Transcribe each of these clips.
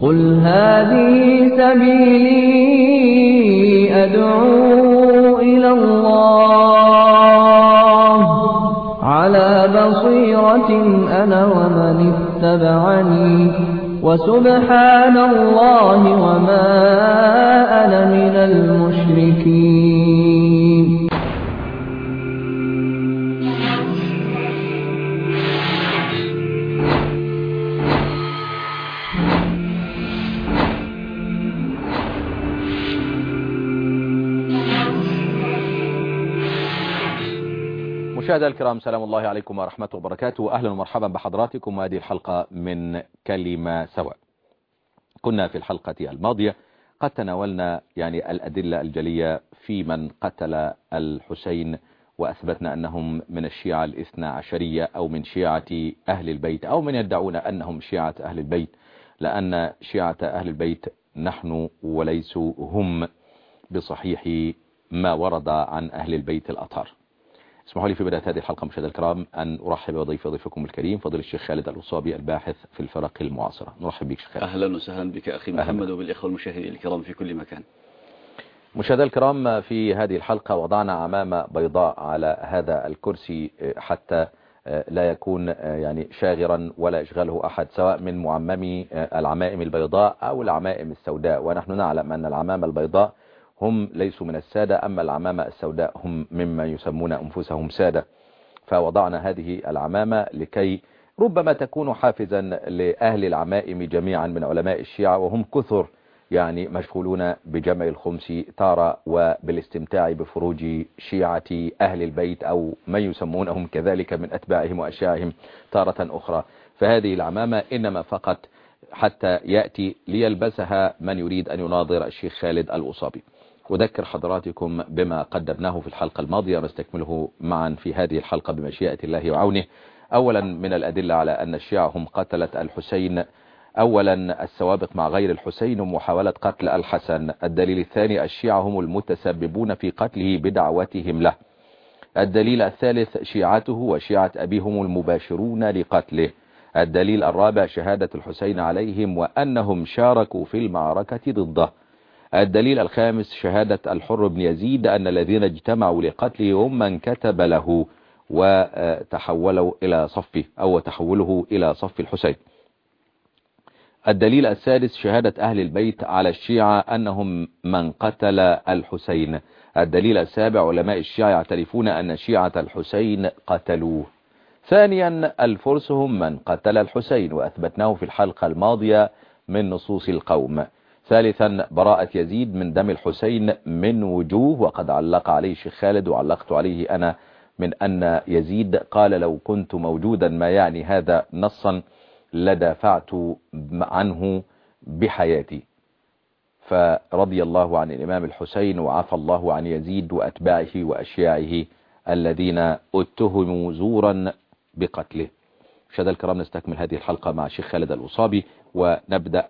قل هذه سبيلي أدعو إلى الله على بصيرة أنا ومن اتبعني وسبحان الله وما أنا من المشركين. مشاهدينا الكرام، سلام الله عليكم ورحمة وبركاته. أهلا ومرحبا بحضراتكم وهذه الحلقة من كلمة سواء. كنا في الحلقة الماضية قد تناولنا الأدلة الجلية في من قتل الحسين، وأثبتنا أنهم من الشيعة الاثنى عشرية أو من شيعة أهل البيت أو من يدعون أنهم شيعة أهل البيت، لأن شيعة أهل البيت نحن وليسوا هم بصحيح ما ورد عن أهل البيت الأطهار. اسمحوا لي في بداية هذه الحلقة مشاهدينا الكرام أن أرحب بضيفكم الكريم فضيلة الشيخ خالد الأصابي الباحث في الفرق المعاصرة. نرحب بك شيخ خالد. أهلا وسهلا بك أخي محمد وبالإخوة المشاهدين الكرام في كل مكان. مشاهدينا الكرام، في هذه الحلقة وضعنا عمامة بيضاء على هذا الكرسي حتى لا يكون شاغرا ولا يشغله أحد، سواء من معممي العمائم البيضاء أو العمائم السوداء، ونحن نعلم أن العمامة البيضاء هم ليسوا من السادة، أما العمامة السوداء هم مما يسمون أنفسهم سادة. فوضعنا هذه العمامة لكي ربما تكون حافزا لأهل العمائم جميعا من علماء الشيعة، وهم كثر مشغولون بجمع الخمس تارة وبالاستمتاع بفروج شيعة أهل البيت أو من يسمونهم كذلك من أتباعهم وأشياعهم تارة أخرى. فهذه العمامة إنما فقط حتى يأتي ليلبسها من يريد أن يناظر الشيخ خالد الأصابي. أذكر حضراتكم بما قدمناه في الحلقة الماضية ونستكمله معا في هذه الحلقة بمشيئة الله وعونه. أولا من الأدلة على أن الشيعة هم قتلة الحسين، أولا السوابق مع غير الحسين ومحاولة قتل الحسن. الدليل الثاني الشيعة هم المتسببون في قتله بدعوتهم له. الدليل الثالث شيعته وشيعة أبيهم المباشرون لقتله. الدليل الرابع شهادة الحسين عليهم وأنهم شاركوا في المعركة ضده. الدليل الخامس شهادة الحر بن يزيد أن الذين اجتمعوا لقتله هم من كتب له وتحولوا إلى صفه أو تحوله إلى صف الحسين. الدليل السادس شهادة أهل البيت على الشيعة أنهم من قتل الحسين. الدليل السابع علماء الشيعة يعترفون أن شيعة الحسين قتلوه. ثانيا الفرس هم من قتل الحسين، وأثبتناه في الحلقة الماضية من نصوص القوم. ثالثا براءة يزيد من دم الحسين من وجوه، وقد علق عليه الشيخ خالد وعلقت عليه أنا من أن يزيد قال لو كنت موجودا ما يعني هذا نصا لدافعت عنه بحياتي. فرضي الله عن الإمام الحسين وعفى الله عن يزيد وأتباعه وأشياعه الذين اتهموا زورا بقتله. مشاهدينا الكرام، نستكمل هذه الحلقة مع الشيخ خالد الأصابي ونبدأ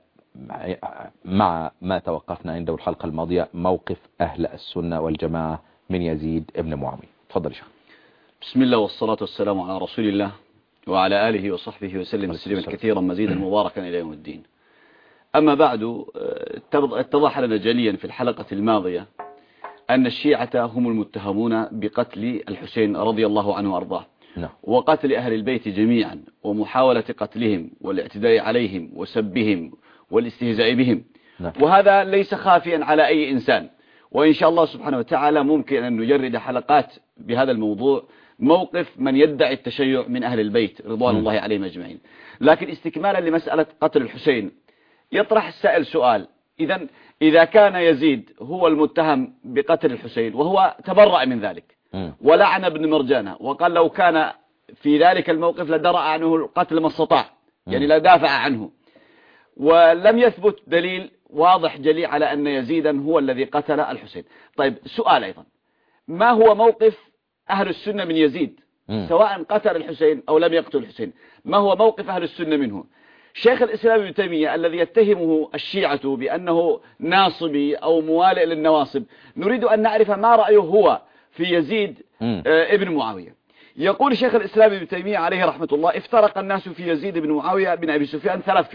مع ما توقفنا عنده الحلقة الماضية، موقف أهل السنة والجماعة من يزيد ابن معاوية. تفضل يا شيخ. بسم الله والصلاة والسلام على رسول الله وعلى آله وصحبه وسلم تسليما كثيرا مزيدا مباركا إلى يوم الدين. أما بعد، اتضح لنا جليا في الحلقة الماضية أن الشيعة هم المتهمون بقتل الحسين رضي الله عنه وأرضاه، وقتل أهل البيت جميعا ومحاولة قتلهم والاعتداء عليهم وسبهم والاستهزاء بهم. وهذا ليس خافيا على أي إنسان، وإن شاء الله سبحانه وتعالى ممكن أن نجرد حلقات بهذا الموضوع، موقف من يدعي التشيع من أهل البيت رضوان الله عليهم أجمعين. لكن استكمالا لمسألة قتل الحسين، يطرح السائل سؤال: إذا كان يزيد هو المتهم بقتل الحسين وهو تبرأ من ذلك ولعن ابن مرجانة وقال لو كان في ذلك الموقف لدرأ عنه القتل ما استطاع، لا دافع عنه، ولم يثبت دليل واضح جلي على أن يزيدا هو الذي قتل الحسين. طيب سؤال أيضا: ما هو موقف أهل السنة من يزيد سواء قتل الحسين أو لم يقتل الحسين؟ ما هو موقف أهل السنة منه؟ شيخ الإسلام ابن تيمية الذي يتهمه الشيعة بأنه ناصبي أو موالئ للنواصب، نريد أن نعرف ما رأيه هو في يزيد ابن معاوية. يقول شيخ الإسلام ابن تيمية عليه رحمة الله: افترق الناس في يزيد بن معاوية بن أبي سفيان 3 فرق.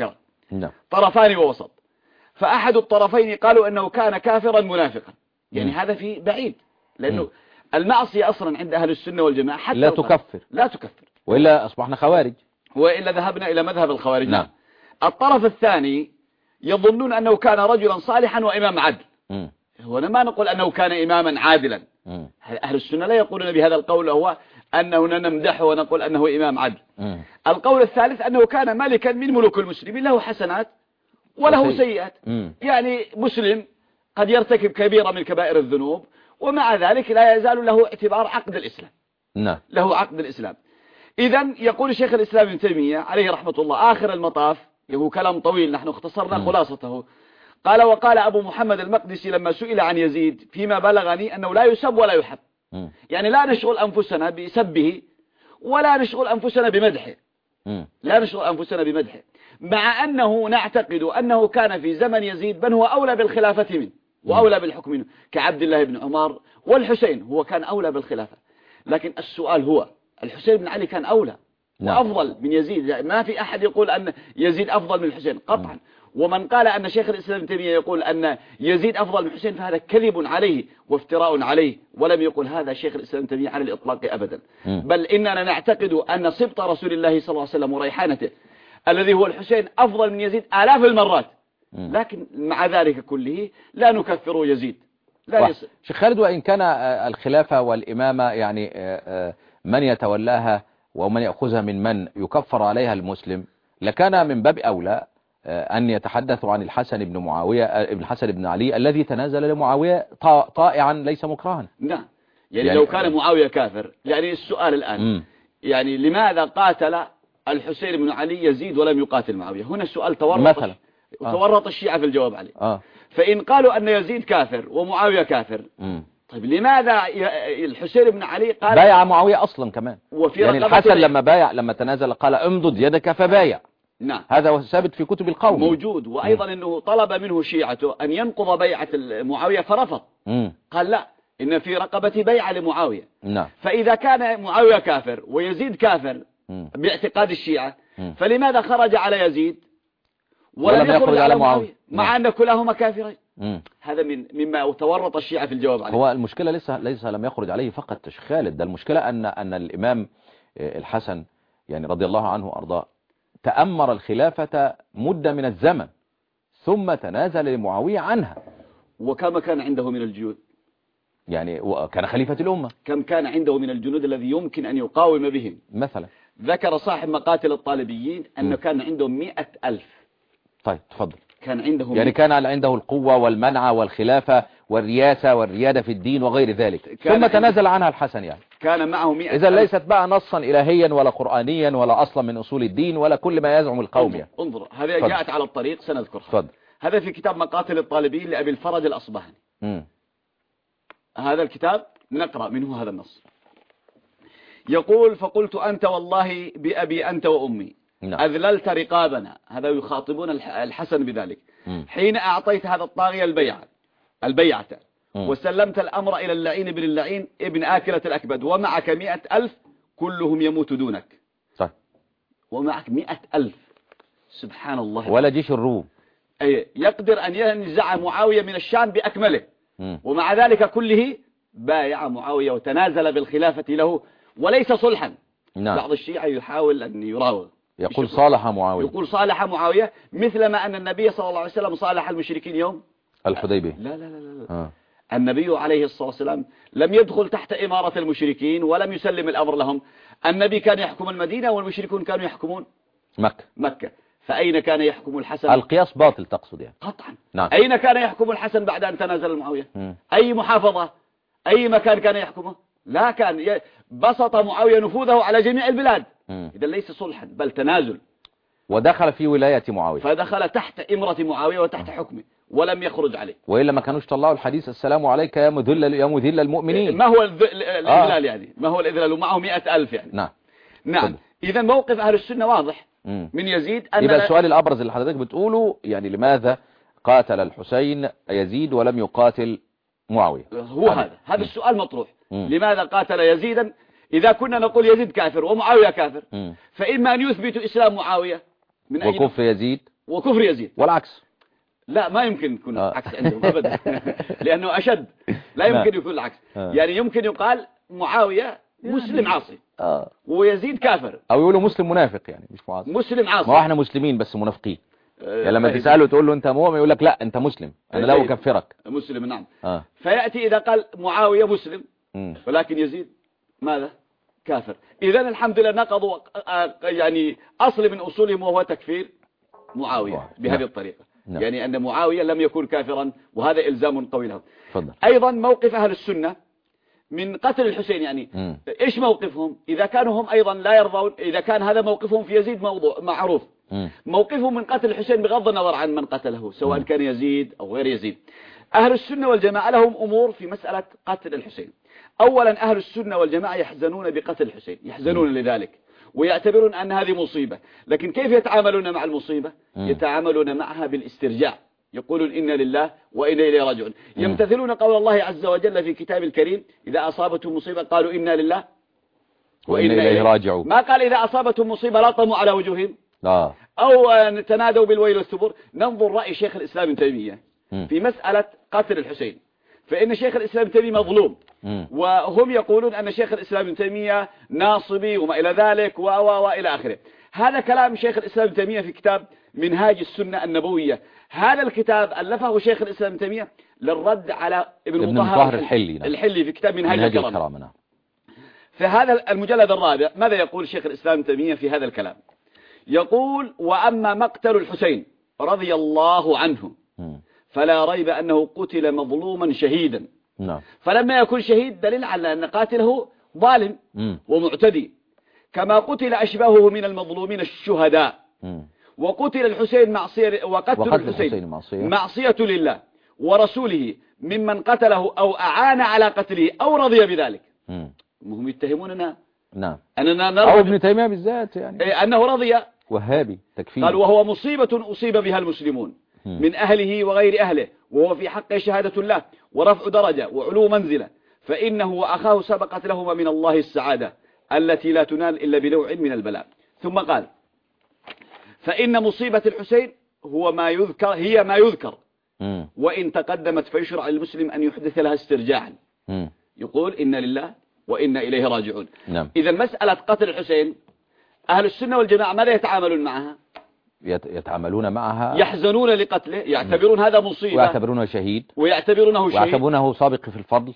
نعم. طرفان ووسط. فأحد الطرفين قالوا أنه كان كافرا منافقا، يعني هذا في بعيد، لأنه المعصية أصلا عند أهل السنة والجماعة حتى لا تكفر، لا تكفر، وإلا أصبحنا خوارج، وإلا ذهبنا إلى مذهب الخوارج. نعم. الطرف الثاني يظنون أنه كان رجلا صالحا وإمام عدل. هنا ما نقول أنه كان إماما عادلا، أهل السنة لا يقولون بهذا القول، هو أنه نمدحه ونقول أنه إمام عدل. القول الثالث أنه كان ملكا من ملوك المسلمين، له حسنات وله سيئات، يعني مسلم قد يرتكب كبيرة من كبائر الذنوب، ومع ذلك لا يزال له اعتبار عقد الإسلام. نعم. له عقد الإسلام. إذن يقول شيخ الإسلام ابن تيمية عليه رحمة الله آخر المطاف، هو كلام طويل نحن اختصرنا خلاصته، قال: وقال أبو محمد المقدسي لما سئل عن يزيد فيما بلغني أنه لا يسب ولا يحب، يعني لا نشغل أنفسنا بسبه ولا نشغل أنفسنا بمدحه، لا نشغل أنفسنا بمدحه، مع أنه نعتقد أنه كان في زمن يزيد من هو أولى بالخلافة منه وأولى بالحكم منه، كعبد الله بن عمر والحسين، هو كان أولى بالخلافة. لكن السؤال هو الحسين بن علي كان أولى وأفضل من يزيد، ما في أحد يقول أن يزيد أفضل من الحسين قطعا. ومن قال أن شيخ الإسلام ابن تيمية يقول أن يزيد أفضل من الحسين فهذا كذب عليه وافتراء عليه، ولم يقل هذا شيخ الإسلام ابن تيمية على الإطلاق أبدا. بل إننا نعتقد أن سبط رسول الله صلى الله عليه وسلم وريحانته الذي هو الحسين أفضل من يزيد آلاف المرات، لكن مع ذلك كله لا نكفر يزيد. لا شيخ خالد، وإن كان الخلافة والإمامة يعني من يتولاها ومن يأخذها من يكفر عليها المسلم، لكان من باب أولى أن يتحدثوا عن الحسن بن معاوية ابن الحسن بن علي الذي تنازل لمعاوية طائعا ليس مكرها. نعم، يعني لو كان معاوية كافر، يعني السؤال الآن يعني لماذا قاتل الحسين بن علي يزيد ولم يقاتل معاوية؟ هنا السؤال تورط الشيعة في الجواب عليه. فإن قالوا أن يزيد كافر ومعاوية كافر، طيب لماذا الحسين بن علي قال بايع معاوية أصلا كمان؟ يعني الحسن لما تنازل قال امضد يدك فبايع. نعم، هذا هو ثابت في كتب القوم موجود. وأيضا أنه طلب منه شيعته أن ينقض بيعة معاوية فرفض، قال لا، إن في رقبتي بيعة لمعاوية. نعم. فإذا كان معاوية كافر ويزيد كافر باعتقاد الشيعة، فلماذا خرج على يزيد ولم يخرج على معاوية مع أن كلاهما كافرين؟ هذا مما تورط الشيعة في الجواب عليه. هو المشكلة ليس لم يخرج عليه فقط شيخ خالد، ده المشكلة أن الإمام الحسن يعني رضي الله عنه وأرضاه تأمر الخلافة مدة من الزمن ثم تنازل لمعاوية عنها. وكما كان عنده من الجنود، يعني كان خليفة الأمة، كم كان عنده من الجنود الذي يمكن أن يقاوم بهم؟ مثلا ذكر صاحب مقاتل الطالبيين أنه كان عنده 100,000. طيب تفضل. كان عنده يعني كان عنده القوة والمنع والخلافة والرياسة والريادة في الدين وغير ذلك، ثم تنازل عنها الحسن. يعني كان معه 100,000. إذا ليست بقى نصا إلهيا ولا قرآنيا ولا أصلا من أصول الدين ولا كل ما يزعم القوم. يعني انظر هذه جاءت على الطريق سنذكرها. تفضل. هذا في كتاب مقاتل الطالبين لأبي الفرج الأصبهاني. هذا الكتاب نقرأ منه هذا النص. يقول: فقلت أنت والله بأبي أنت وأمي أذللت رقابنا، هذا يخاطبون الحسن بذلك، حين أعطيت هذا الطاغية البيعة وسلمت الأمر إلى اللعين بن اللعين ابن آكلة الأكبد، ومعك 100,000 كلهم يموت دونك. صح. ومعك 100,000. سبحان الله. ولا جيش الروم يقدر أن ينزع معاوية من الشام بأكمله، ومع ذلك كله بايع معاوية وتنازل بالخلافة له وليس صلحا. بعض الشيعة يحاول أن يراوغ، يقول صالح معاوية، يقول صالح معاوية، مثلما أن النبي صلى الله عليه وسلم صالح المشركين يوم الحديبية. لا لا لا لا. النبي عليه الصلاة والسلام لم يدخل تحت إمارة المشركين ولم يسلم الأمر لهم. النبي كان يحكم المدينة والمشركون كانوا يحكمون مكة. فأين كان يحكم الحسن؟ القياس باطل تقصد يعني؟ قطعا. نعم. أين كان يحكم الحسن بعد أن تنازل معاوية؟ أي محافظة، أي مكان كان يحكمه؟ لا، كان بسط معاوية نفوذه على جميع البلاد. إذا ليس صلحا بل تنازل، ودخل في ولاية معاوية، فدخل تحت إمرة معاوية وتحت حكمه ولم يخرج عليه. وإلا ما كانوش طلعوا الحديث السلام عليك يا مذل المؤمنين. ما هو الإذلال يعني؟ ما هو الإذلال ومعه 100,000 يعني؟ نعم. إذا موقف أهل السنة واضح من يزيد. يبقى السؤال الأبرز اللي حضرتك بتقوله يعني لماذا قاتل الحسين يزيد ولم يقاتل معاوية؟ هو هذا السؤال مطروح. لماذا قاتل يزيدا؟ إذا كنا نقول يزيد كافر ومعاوية كافر، فإما أن يثبت إسلام معاوية من وكفر يزيد، وكفر يزيد والعكس. لا ما يمكن يكون عكس عندهم أبدا لأنه أشد، لا يمكن يكون العكس. يعني يمكن يقال معاوية مسلم عاصي ويزيد كافر، أو يقولوا مسلم منافق، يعني مش معاصي، مسلم عاصي. ما احنا مسلمين بس منافقين. يعني لما تسأله تقول له أنت مؤمن يقول لك لا أنت مسلم، أنا لا أكفرك. مسلم نعم. فيأتي إذا قال معاوية مسلم ولكن يزيد ماذا؟ كافر. إذن الحمد لله نقضوا يعني أصل من أصولهم وهو تكفير معاوية بهذه الطريقة. يعني أن معاوية لم يكن كافرا، وهذا إلزام قوي لهم. أيضا موقف أهل السنة من قتل الحسين، يعني إيش موقفهم إذا كانوا هم أيضا لا يرضون، إذا كان هذا موقفهم في يزيد موضوع معروف، موقفهم من قتل الحسين بغض النظر عن من قتله سواء كان يزيد أو غير يزيد. أهل السنة والجماعة لهم أمور في مسألة قتل الحسين. أولا أهل السنة والجماعة يحزنون بقتل الحسين، يحزنون لذلك ويعتبرون أن هذه مصيبة. لكن كيف يتعاملون مع المصيبة؟ يتعاملون معها بالاسترجاع، يقولون إنا لله وإنا إليه راجعون. يمتثلون قول الله عز وجل في كتاب الكريم إذا أصابتهم مصيبة قالوا إنا لله وإنا إليه راجعون. ما قال إذا أصابتهم مصيبة لطموا على وجوههم أو تنادوا بالويل والثبور. ننظر رأي شيخ الإسلام ابن تيمية في مسألة قتل الحسين، فإن شيخ الإسلام ابن تيمية مظلوم، وهم يقولون أن شيخ الإسلام ابن تيمية ناصبي وما إلى ذلك وإلى آخره. هذا كلام شيخ الإسلام ابن تيمية في كتاب منهاج السنة النبوية. هذا الكتاب ألفه شيخ الإسلام ابن تيمية للرد على ابن مطهر الحلي في كتاب منهاج الكرامة. في هذا المجلد الرابع ماذا يقول شيخ الإسلام ابن تيمية في هذا الكلام؟ يقول وأما مقتل الحسين رضي الله عنه فلا ريب أنه قتل مظلوما شهيدا. فلما يكون شهيد دليل على أن قاتله ظالم ومعتدي، كما قتل أشباهه من المظلومين الشهداء. وقتل الحسين وقتل الحسين معصية لله ورسوله ممن قتله أو أعان على قتله أو رضي بذلك. هم يتهموننا أننا نرضى، أو ابن تيمية بالذات يعني أنه رضي وهابي تكفير. قال وهو مصيبة أصيب بها المسلمون من أهله وغير أهله، وهو في حقه شهادة الله ورفع درجة وعلو منزلة، فإنه وأخاه سبقت لهما من الله السعادة التي لا تنال إلا بنوع من البلاء. ثم قال فإن مصيبة الحسين هي ما يذكر وإن تقدمت فيشرع للمسلم أن يحدث لها استرجاعا. يقول إنا لله وإنا إليه راجعون. إذا مسألة قتل الحسين أهل السنة والجماعة ماذا يتعاملون معها؟ يتعاملون معها، يحزنون لقتله، يعتبرون هذا مصيبة ويعتبرونه شهيد ويعتبرونه سابق في الفضل،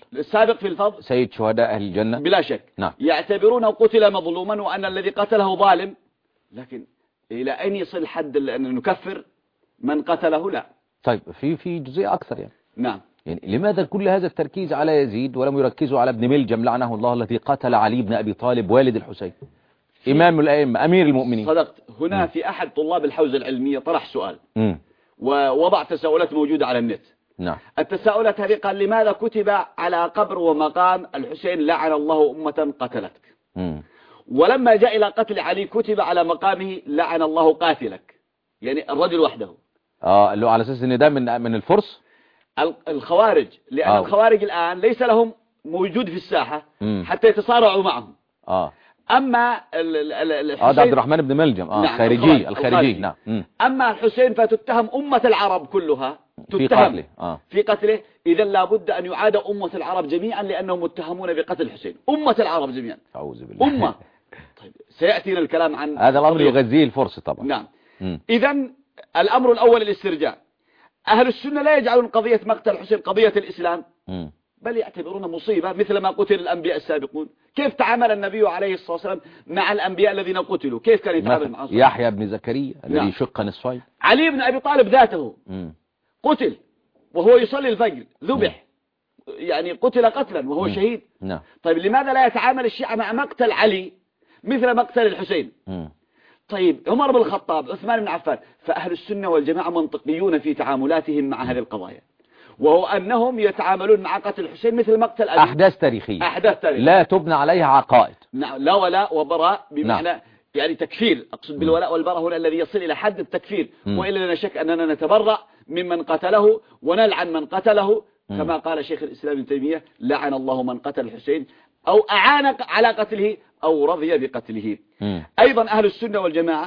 سيد شهداء أهل الجنة بلا شك. يعتبرونه قتل مظلوما وأن الذي قتله ظالم. لكن إلى أين يصل حد أن نكفر من قتله؟ لا. طيب في جزئية أكثر يعني لماذا كل هذا التركيز على يزيد ولم يركزوا على ابن ملجم لعنه الله الذي قتل علي بن أبي طالب والد الحسين إمام الأئمة أمير المؤمنين؟ صدقت. هنا في أحد طلاب الحوزة العلمية طرح سؤال ووضع تساؤلات موجودة على النت. التساؤلات هذه قال لماذا كتب على قبر ومقام الحسين لعن الله أمة قتلتك، ولما جاء إلى قتل علي كتب على مقامه لعن الله قاتلك، يعني الرجل وحده. اللي على أساس أن ده من الفرس الخوارج، لأن الخوارج الآن ليس لهم موجود في الساحة حتى يتصارعوا معهم. أما الحسين ده عبد الرحمن بن ملجم الخارجي. أما الحسين فتتهم أمة العرب كلها تتهم في قتله. إذا لابد أن يعاد أمة العرب جميعا لأنهم متهمون بقتل الحسين، أمة العرب جميعا. أعوذ بالله. أمة. طيب سيأتينا الكلام عن هذا الأمر يغذيه الفرس طبعا. إذا الأمر الأول الاسترجاع. أهل السنة لا يجعلون قضية مقتل الحسين قضية الإسلام، بل يعتبرون مصيبة مثل ما قتل الأنبياء السابقون. كيف تعامل النبي عليه الصلاة والسلام مع الأنبياء الذين قتلوا؟ كيف كان يتعامل معهم؟ يحيى بن زكريا الذي شق نصفين. علي بن أبي طالب ذاته قتل وهو يصلي الفجر، ذبح، يعني قتل قتلا وهو شهيد. طيب لماذا لا يتعامل الشيعة مع مقتل علي مثل مقتل الحسين؟ طيب عمر بن الخطاب، عثمان بن عفان. فأهل السنة والجماعة منطقيون في تعاملاتهم مع هذه القضايا، وهو أنهم يتعاملون مع قتل الحسين مثل مقتل أبي. أحداث تاريخية لا تبنى عليها عقائد. لا ولاء وبراء بمعنى يعني تكفير. أقصد بالولاء والبراء هنا الذي يصل إلى حد التكفير. وإلا لا شك أننا نتبرأ ممن قتله ونلعن من قتله، كما قال شيخ الإسلام ابن تيمية لعن الله من قتل الحسين أو أعان على قتله أو رضي بقتله. أيضا أهل السنة والجماعة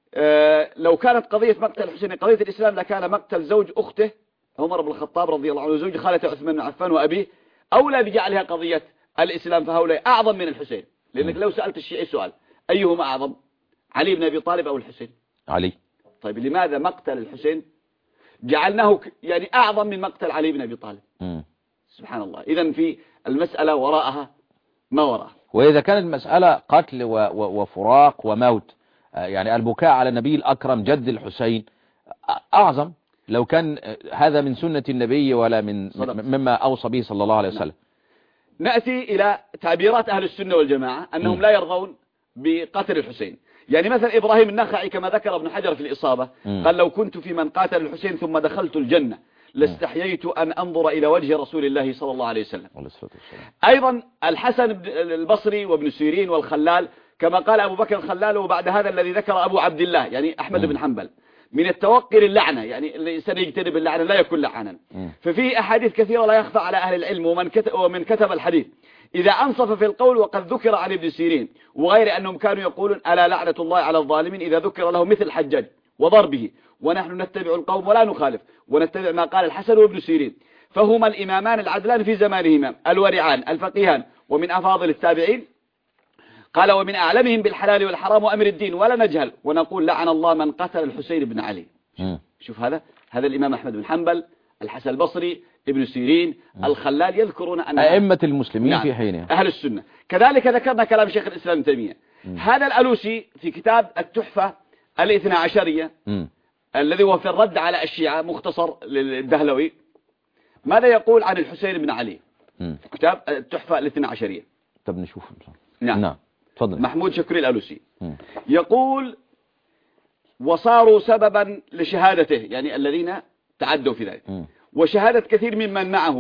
لو كانت قضية مقتل الحسين قضية الإسلام لكان مقتل زوج أخته عمر بن الخطاب رضي الله عنه وزوج خالة عثمان بن عفان وأبيه أولى بجعلها قضية الإسلام، فهؤلاء أعظم من الحسين. لأنك لو سألت الشيعي سؤال أيهما أعظم، علي بن أبي طالب أو الحسين؟ علي. طيب لماذا مقتل الحسين جعلناه يعني أعظم من مقتل علي بن أبي طالب؟ سبحان الله. إذن في المسألة وراءها ما وراءها. وإذا كانت المسألة قتل وفراق وموت، يعني البكاء على النبي الأكرم جد الحسين أعظم لو كان هذا من سنة النبي ولا مما أوصى به صلى الله عليه وسلم. نأتي إلى تعبيرات أهل السنة والجماعة أنهم لا يرضون بقتل الحسين. يعني مثلا إبراهيم النخعي كما ذكر ابن حجر في الإصابة قال لو كنت في من قاتل الحسين ثم دخلت الجنة لاستحييت أن أنظر إلى وجه رسول الله صلى الله عليه وسلم. أيضا الحسن البصري وابن سيرين والخلال كما قال أبو بكر الخلال وبعد هذا الذي ذكر أبو عبد الله يعني أحمد بن حنبل من التوقر اللعنة، يعني الإنسان يجتنب اللعنة لا يكون لعنا. ففي أحاديث كثيرة لا يخفى على أهل العلم ومن كتب الحديث إذا أنصف في القول، وقد ذكر عن ابن سيرين وغير أنهم كانوا يقولون ألا لعنة الله على الظالمين إذا ذكر له مثل الحجاج وضربه، ونحن نتبع القوم ولا نخالف ونتبع ما قال الحسن وابن سيرين، فهما الإمامان العدلان في زمانهما الورعان الفقيهان ومن أفاضل التابعين. قال ومن أعلمهم بالحلال والحرام وأمر الدين ولا نجهل ونقول لعن الله من قتل الحسين بن علي. شوف هذا الإمام أحمد بن حنبل، الحسن البصري، ابن سيرين، الخلال يذكرون أن أئمة المسلمين في حينها أهل السنة. كذلك ذكرنا كلام شيخ الإسلام ابن تيمية. هذا الألوسي في كتاب التحفة الاثنى عشرية الذي هو في الرد على الشيعة مختصر للدهلوي ماذا يقول عن الحسين بن علي في كتاب التحفة الاثنى عشرية؟ طب نشوف. نعم تفضل. محمود شكري الألوسي يقول وصاروا سببا لشهادته، يعني الذين تعدوا في ذلك، وشهادة كثير ممن معه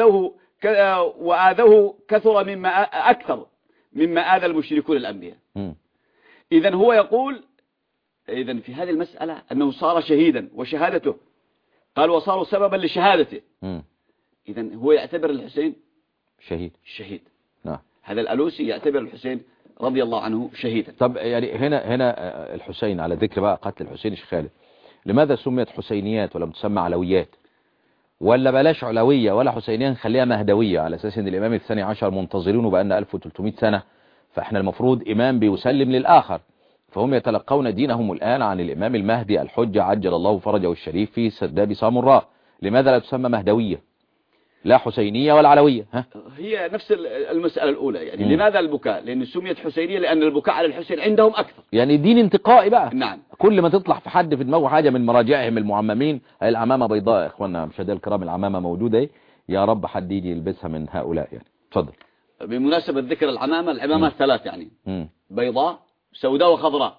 وآذوه كثر أكثر مما آذى المشركون الأنبياء. إذن هو يقول إذن في هذه المسألة أنه صار شهيدا وشهادته قال وصاروا سببا لشهادته. إذن هو يعتبر الحسين شهيد. نعم. هذا الألوسي يعتبر الحسين رضي الله عنه شهيدا. طب يعني هنا الحسين على ذكر بقى قتل الحسين الشيخ خالد، لماذا سميت حسينيات ولم تسمى علويات؟ ولا بلاش علوية ولا حسينية نخليها مهدوية على أساس أن الإمام الثاني عشر منتظرينه بأن 1300 سنة، فإحنا المفروض إمام بيسلم للآخر، فهم يتلقون دينهم الآن عن الإمام المهدي الحجة عجل الله فرجه الشريف في سداب سامراء. لماذا لا تسمى مهدوية لا حسينية ولا علوية؟ هي نفس المسألة الأولى، يعني لماذا البكاء؟ لأن سميت حسينية لأن البكاء على الحسين عندهم أكثر، يعني دين انتقائي بقى. نعم. كل ما تطلع في حد في دماغه حاجة من مراجعهم المعممين، هي العمامة بيضاء يا إخواننا مشاهدينا الكرام، العمامة موجودة، يا رب حد يجي يلبسها من هؤلاء يعني. تفضل. بمناسبة ذكر العمامة الثلاث يعني بيضاء سوداء وخضراء.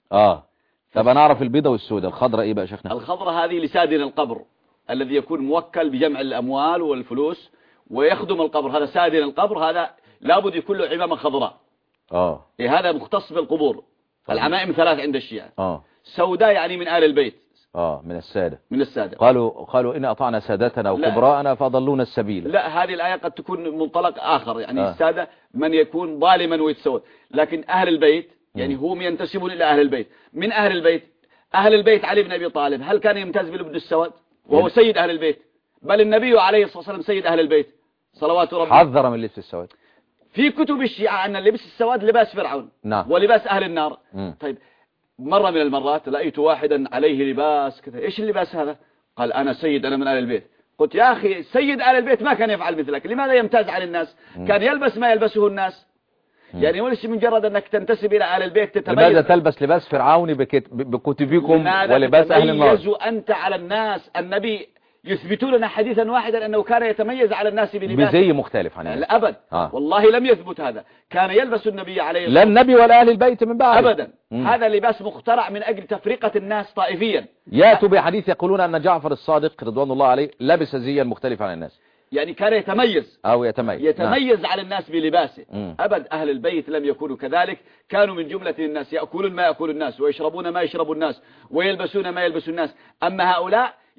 طب أنا أعرف البيضة والسوداء، الخضراء إيه بقى شيخنا؟ الخضراء هذه لسادن القبر الذي يكون موكل بجمع الأموال والفلوس ويخدم القبر، هذا سادن القبر، هذا لابد يكون له عمامة خضراء. هذا مختص بالقبور. العمائم ثلاث عند الشيعة. سوداء يعني من آل البيت، من السادة. قالوا إن أطعنا سادتنا وكبراءنا فأضلونا السبيل. لا، هذه الآية قد تكون منطلق آخر، يعني السادة من يكون ظالما ويتسود، لكن أهل البيت يعني هم ينتسبون إلى أهل البيت. من أهل البيت؟ أهل البيت علي بن أبي طالب هل كان يمتاز بلبس السواد وهو سيد أهل البيت؟ بل النبي عليه الصلاة والسلام سيد أهل البيت صلوات ربي. حذر من لبس السواد. في كتب الشيعة أن لبس السواد لباس فرعون. نعم. ولباس أهل النار. طيب مرة من المرات رأيت واحدا عليه لباس كذا، إيش اللباس هذا؟ قال أنا سيد، أنا من أهل البيت. قلت يا أخي سيد أهل البيت ما كان يفعل مثلك، لماذا يمتاز على الناس؟ كان يلبس ما يلبسه الناس. يعني وليس مجرد أنك تنتسب إلى أهل البيت تتميز. لماذا تلبس لباس فرعوني بكتبكم ولباس أهل النار؟ تتميز أنت على الناس. النبي يثبتون لنا حديثا واحدا أنه كان يتميز على الناس بلباس بزي مختلف عن الناس. أبد. والله لم يثبت هذا. كان يلبس النبي عليه لا النبي ولا أهل البيت من بعد أبدا. هذا لباس مخترع من أجل تفرقة الناس طائفيا. يأتوا بحديث يقولون أن جعفر الصادق رضوان الله عليه لبس زيا مختلف عن الناس، يعني كان يتميز أو يتميز على الناس بلباسه. أبد. أهل البيت لم يكونوا كذلك، كانوا من جملة الناس يأكلون ما يأكل الناس ويشربون ما يشرب الناس ويلبسون ما يلبس الناس. أما هؤلاء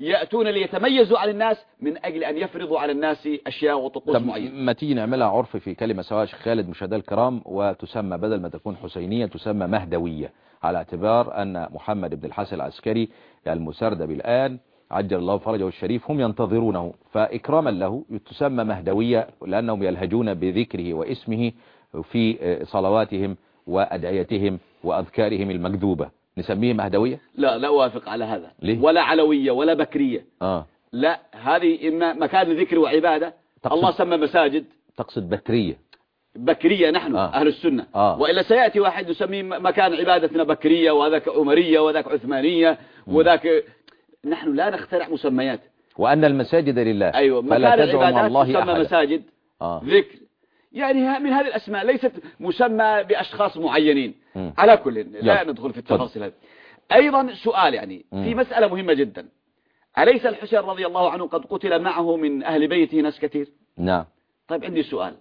يأتون ليتميزوا على الناس من أجل أن يفرضوا على الناس أشياء وطقوس معينة. ما تيجي نعملها عرف في كلمة سواء شيخ خالد مشاهدينا الكرام، وتسمى بدل ما تكون حسينية تسمى مهدوية، على اعتبار أن محمد بن الحسن العسكري المسردب الآن عجل الله فرجه الشريف هم ينتظرونه، فإكراما له تسمى مهدوية لأنهم يلهجون بذكره واسمه في صلواتهم وأدعيتهم وأذكارهم المكذوبة، نسميه مهدوية؟ لا أوافق على هذا. ليه؟ ولا علوية ولا بكرية. لا، هذه إما مكان ذكر وعبادة. الله سمى مساجد. تقصد بكرية؟ بكرية نحن أهل السنة. وإلا سيأتي واحد يسمي مكان عبادتنا بكرية، وذاك عمرية، وذاك عثمانية، وذاك. نحن لا نخترع مسميات. وأن المساجد لله. أيوة، فلا مكان تدعوا مع الله تسمى أحدا. مساجد. ذكر يعني من هذه الأسماء، ليست مسمى بأشخاص معينين. على كل لا ندخل في التفاصيل هذه. أيضا سؤال يعني في مسألة مهمة جدا، أليس الحسين رضي الله عنه قد قتل معه من أهل بيته ناس كثير؟ نعم. طيب عندي سؤال،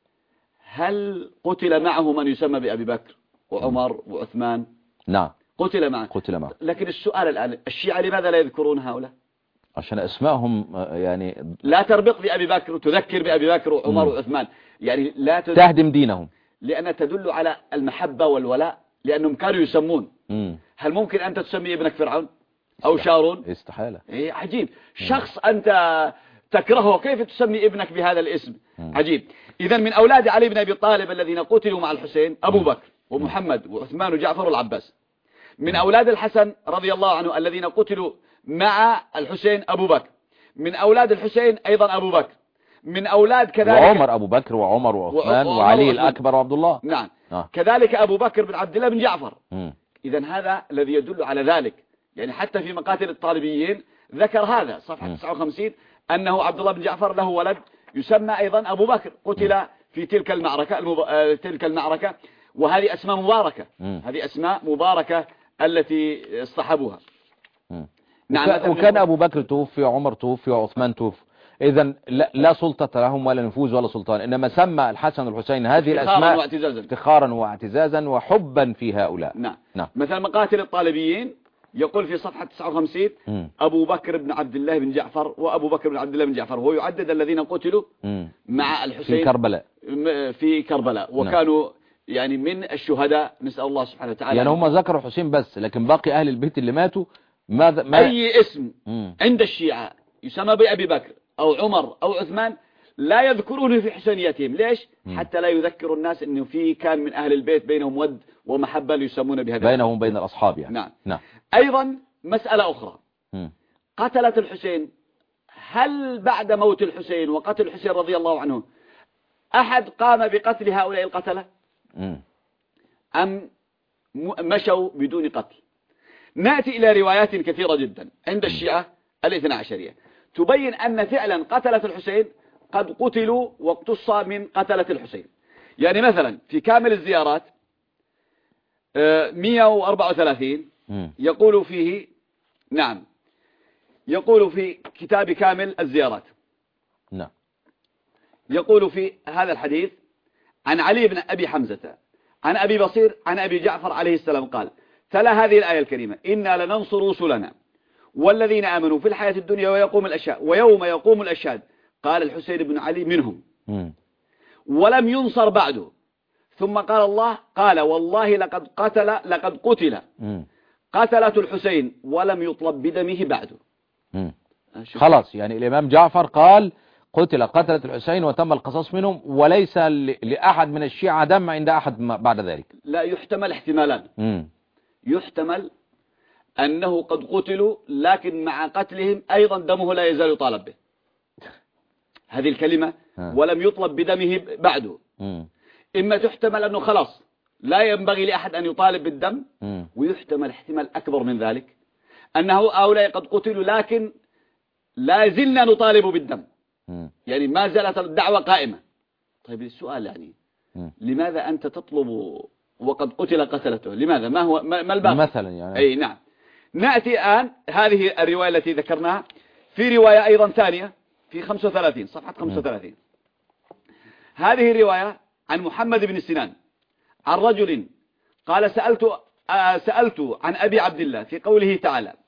هل قتل معه من يسمى بأبي بكر وعمر وعثمان؟ نعم، قتل معه. لكن السؤال الآن، الشيعة لماذا لا يذكرون هؤلاء؟ عشان اسمائهم يعني لا تربط بأبي بكر وتذكر بأبي بكر وعمر وعثمان، يعني لا تهدم دينهم، لأنها تدل على المحبة والولاء، لأنهم كانوا يسمون. هل ممكن أنت تسمي ابنك فرعون أو شارون؟ استحالة. إيه عجيب. شخص أنت تكرهه كيف تسمي ابنك بهذا الاسم؟ عجيب. إذا من أولاد علي بن أبي طالب الذين قتلوا مع الحسين أبو بكر ومحمد وعثمان وجعفر والعباس. من أولاد الحسن رضي الله عنه الذين قتلوا مع الحسين أبو بكر. من أولاد الحسين أيضا أبو بكر. من أولاد كذلك وعمر أبو بكر وعمر وعثمان وعلي الأكبر وعبد الله. نعم. كذلك أبو بكر بن عبد الله بن جعفر. إذا هذا الذي يدل على ذلك، يعني حتى في مقاتل الطالبيين ذكر هذا صفحة 59 أنه عبد الله بن جعفر له ولد يسمى أيضا أبو بكر قتل في تلك المعركة. وهذه أسماء مباركة. هذه أسماء مباركة التي اصطحبوها. نعم. وكان أبو بكر توفي وعمر توفي وعثمان توفي، إذا لا سلطة لهم ولا نفوذ ولا سلطان، إنما سمى الحسن والحسين هذه الأسماء افتخارا واعتزازا وحبا في هؤلاء. نعم. مثلا مقاتل الطالبيين يقول في صفحة 59 أبو بكر بن عبد الله بن جعفر وأبو بكر بن عبد الله بن جعفر، هو يعدد الذين قتلوا مع الحسين في كربلاء وكانوا يعني من الشهداء، نسأل الله سبحانه وتعالى. يعني هم ذكروا حسين بس، لكن باقي أهل البيت اللي ماتوا أي اسم عند الشيعة يسمى بأبي بكر أو عمر أو عثمان لا يذكرونه في حسينيتهم. ليش؟ حتى لا يذكروا الناس أنه في كان من أهل البيت بينهم ود ومحبة يسمون بهذا بينهم بين الأصحاب يعني. نعم. أيضا مسألة أخرى، قتلة الحسين، هل بعد موت الحسين وقتل الحسين رضي الله عنه أحد قام بقتل هؤلاء القتلة أم مشوا بدون قتل؟ نأتي إلى روايات كثيرة جدا عند الشيعة الاثنى عشرية تبين أن فعلا قتلة الحسين قد قتلوا واقتص من قتلة الحسين. يعني مثلا في كامل الزيارات 134 يقول فيه، نعم، يقول في كتاب كامل الزيارات، نعم، يقول في هذا الحديث عن علي بن أبي حمزة عن أبي بصير عن أبي جعفر عليه السلام قال: تلا هذه الآية الكريمة: إنا لننصر رسلنا والذين آمنوا في الحياة الدنيا ويوم يقوم الأشهاد. قال الحسين بن علي منهم ولم ينصر بعده. ثم قال الله: قال والله لقد قتل قتلة الحسين ولم يطلب بدمه بعده. خلاص، يعني الإمام جعفر قال قتل قتلة الحسين وتم القصاص منهم، وليس لأحد من الشيعة دم عند أحد بعد ذلك. لا، يحتمل احتمالان. يحتمل أنه قد قتلوا لكن مع قتلهم أيضا دمه لا يزال يطالب به، هذه الكلمة ولم يطلب بدمه بعده. إما تحتمل أنه خلاص لا ينبغي لأحد أن يطالب بالدم، ويحتمل احتمال أكبر من ذلك أنه هؤلاء قد قتلوا لكن لا زلنا نطالب بالدم، يعني ما زالت الدعوة قائمة. طيب السؤال يعني لماذا أنت تطلب وقد قتل قتلته؟ لماذا؟ ما الباقي مثلا يعني؟ أي نعم. نأتي الآن هذه الرواية التي ذكرناها، في رواية أيضا ثانية في 35 صفحة 35. هذه الرواية عن محمد بن سنان عن رجل قال: سألت عن أبي عبد الله في قوله تعالى: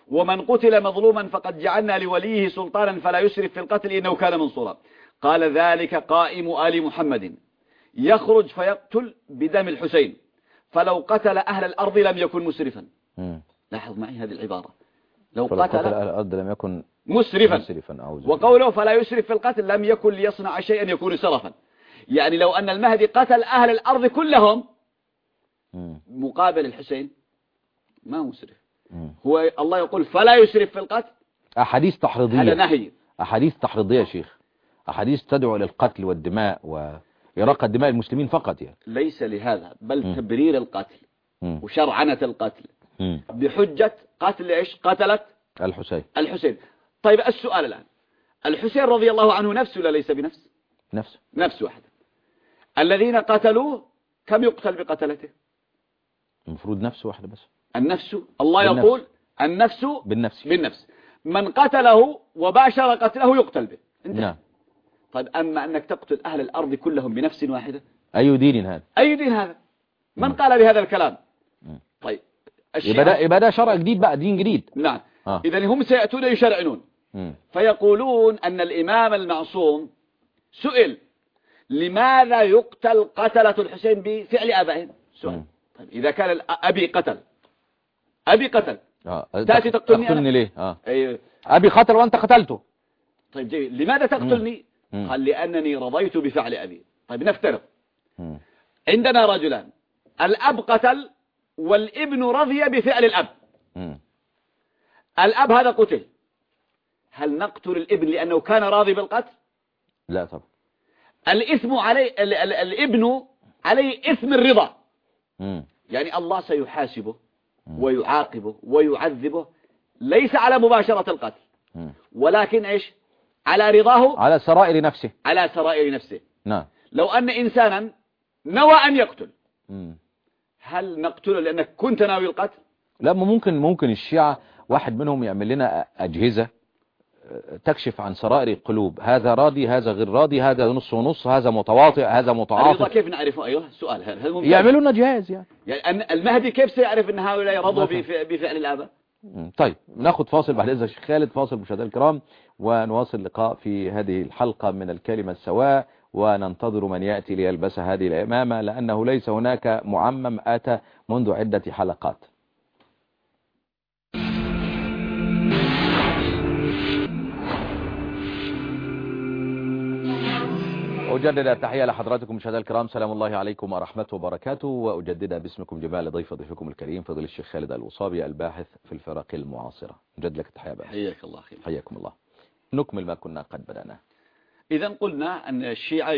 ومن قتل مظلوما فقد جعلنا لوليه سلطانا فلا يسرف في القتل إنه كان منصورا. قال ذلك قائم آل محمد يخرج فيقتل بدم الحسين فلو قتل أهل الأرض لم يكن مسرفا. لاحظ معي هذه العبارة، لو قتل أهل الأرض لم يكن مسرفا. وقوله فلا يسرف في القتل لم يكن ليصنع شيئا يكون سرفا. يعني لو أن المهدي قتل أهل الأرض كلهم مقابل الحسين ما مسرف. هو الله يقول فلا يسرف في القتل. أحاديث تحريضية، هذا نهي، أحاديث تحريضية يا شيخ، أحاديث تدعو للقتل والدماء وإراقة دماء المسلمين فقط يعني. ليس لهذا بل تبرير القتل وشرعنة القتل بحجة قتل إيش؟ قتلت الحسين. طيب السؤال الآن، الحسين رضي الله عنه نفسه ولا ليس بنفس؟ نفس واحد. الذين قتلوه كم يقتل بقتلته؟ المفروض نفس واحدة بس. النفس الله يقول النفس بالنفس. من قتله وباشر قتله يقتل به. نعم. طيب أما أنك تقتل أهل الأرض كلهم بنفس واحدة، أي دين هذا؟ أي دين هذا؟ من قال بهذا الكلام؟ طيب يبقى ده شرع جديد بقى، دين جديد. نعم. إذن هم سيأتون يشرعنون فيقولون أن الإمام المعصوم سئل لماذا يقتل قتلة الحسين بفعل آبائهم؟ سؤال. طيب إذا كان أبي قتل تأتي تقتلني ليه؟ أيوه. أبي قتل وأنت قتلته. طيب جيد، لماذا تقتلني؟ قال لأنني رضيت بفعل أبي. طيب نفترض عندنا رجلان، الأب قتل والابن رضي بفعل الأب. الأب هذا قتل، هل نقتل الابن لأنه كان راضي بالقتل؟ لا طبعا. الإثم عليه، الابن عليه إثم الرضا. يعني الله سيحاسبه ويعاقبه ويعذبه ليس على مباشرة القتل ولكن إيش؟ على رضاه، على سرائر نفسه. نعم. لو أن إنسانا نوى أن يقتل هل نقتله لأنك كنت ناوي القتل؟ لا، ممكن الشيعة واحد منهم يعمل لنا أجهزة تكشف عن سرائر القلوب، هذا راضي هذا غير راضي، هذا نص ونص، هذا متواطئ هذا متعاطف. الرضا كيف نعرفه؟ أيوه السؤال هذا يعملوا لنا جهاز يعني المهدي كيف سيعرف أن هؤلاء رضوا بفعل الآباء؟ طيب ناخد فاصل بعد إذن الشيخ خالد، فاصل مشاهدينا الكرام، ونواصل اللقاء في هذه الحلقة من الكلمة السواء، وننتظر من يأتي ليلبس هذه العمامة لأنه ليس هناك معمم أتى منذ عدة حلقات. أجدد التحية لحضراتكم مشاهدينا الكرام، سلام الله عليكم ورحمته وبركاته، وأجددها باسمكم جميعا لضيف ضيفكم الكريم فضيلة الشيخ خالد الوصابي الباحث في الفرق المعاصرة. نجد لك التحية بقى. حياك الله خير. حياكم الله. نكمل ما كنا قد بدأناه. إذا قلنا أن الشيعة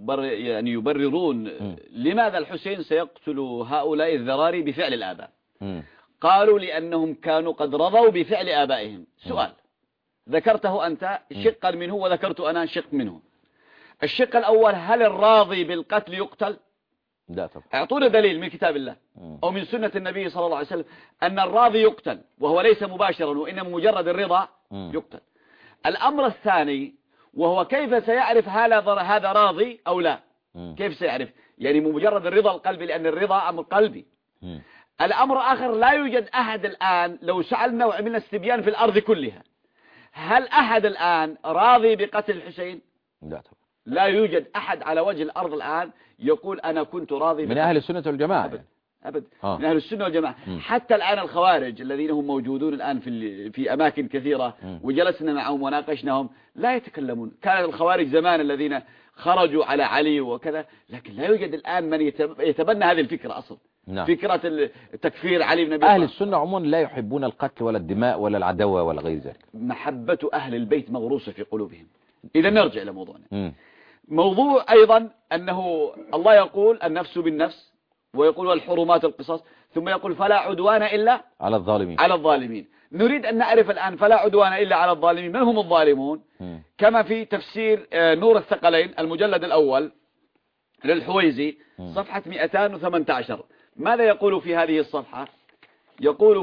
يبررون لماذا الحسين سيقتل هؤلاء الذراري بفعل الآباء. قالوا لأنهم كانوا قد رضوا بفعل آبائهم. سؤال ذكرته أنت شقا منه وذكرت أنا شق منه. الشق الأول، هل الراضي بالقتل يقتل؟ لا طبعا. اعطونا دليل من كتاب الله أو من سنة النبي صلى الله عليه وسلم أن الراضي يقتل وهو ليس مباشرا وإنما مجرد الرضا يقتل. الأمر الثاني وهو كيف سيعرف هذا راضي أو لا؟ كيف سيعرف؟ يعني مجرد الرضا القلبي لأن الرضا أمر قلبي. الأمر آخر، لا يوجد أحد الآن لو سألنا وعملنا استبيان في الأرض كلها هل أحد الآن راضي بقتل الحسين؟ لا طبعا. لا يوجد أحد على وجه الأرض الآن يقول أنا كنت راضي من أهل السنة والجماعة. أبد. من أهل السنة والجماعة. حتى الآن الخوارج الذين هم موجودون الآن في أماكن كثيرة وجلسنا معهم وناقشناهم لا يتكلمون. كان الخوارج زمان الذين خرجوا على علي وكذا، لكن لا يوجد الآن من يتبنى هذه الفكرة أصلا. فكرة تكفير علي بن أبي طالب. أهل السنة عموما لا يحبون القتل ولا الدماء ولا العداوة ولا غير ذلك. محبة أهل البيت مغروسة في قلوبهم. إذا نرجع إلى موضوعنا. موضوع أيضا أنه الله يقول النفس بالنفس ويقول والحرمات القصاص، ثم يقول فلا عدوان إلا على الظالمين. نريد أن نعرف الآن فلا عدوان إلا على الظالمين، من هم الظالمون؟ كما في تفسير نور الثقلين المجلد الأول للحويزي صفحة 218. ماذا يقول في هذه الصفحة؟ يقول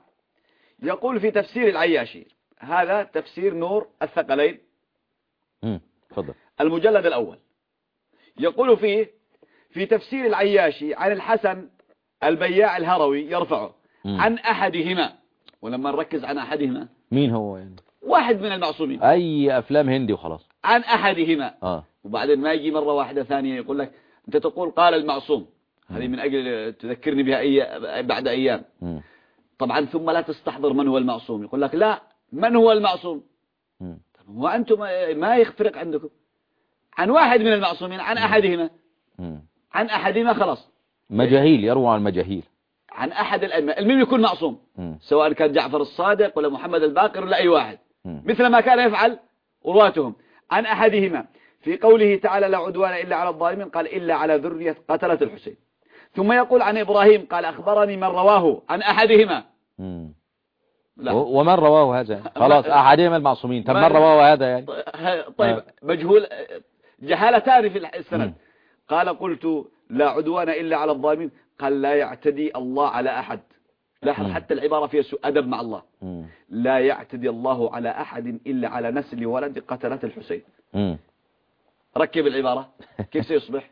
في تفسير العياشي، هذا تفسير نور الثقلين تفضل. المجلد الأول، يقول فيه في تفسير العياشي عن الحسن البياع الهروي يرفعه عن أحدهما ولما نركز عن أحدهما. مين هو يعني؟ واحد من المعصومين. أي أفلام هندي وخلاص. عن أحدهما. وبعدين ما يجي مرة واحدة ثانية يقول لك أنت تقول قال المعصوم، هذه من أجل تذكرني بها بعد أيام. طبعا ثم لا تستحضر من هو المعصوم، يقول لك لا، من هو المعصوم؟ وأنتم ما يخترق عندكم عن واحد من المعصومين، عن أحدهما. عن أحدهما خلاص، مجاهيل، يروى عن مجاهيل، عن أحد الأئمة. المهم يكون معصوم، سواء كان جعفر الصادق ولا محمد الباقر ولا أي واحد، مثل ما كان يفعل رواتهم. عن أحدهما في قوله تعالى لا عدوان إلا على الظالمين، قال إلا على ذرية قتلة الحسين. ثم يقول عن إبراهيم قال أخبرني من رواه عن أحدهما. لا. ومن رواه هذا خلاص أحدهما المعصومين. طب من رواه هذا يعني؟ طيب مجهول، جهالتان في السند. قال قلت لا عدوان إلا على الظالمين، قال لا يعتدي الله على أحد. لاحظ حتى العبارة فيها سوء أدب مع الله. لا يعتدي الله على أحد إلا على نسل ولد قتلة الحسين. ركب العبارة كيف سيصبح؟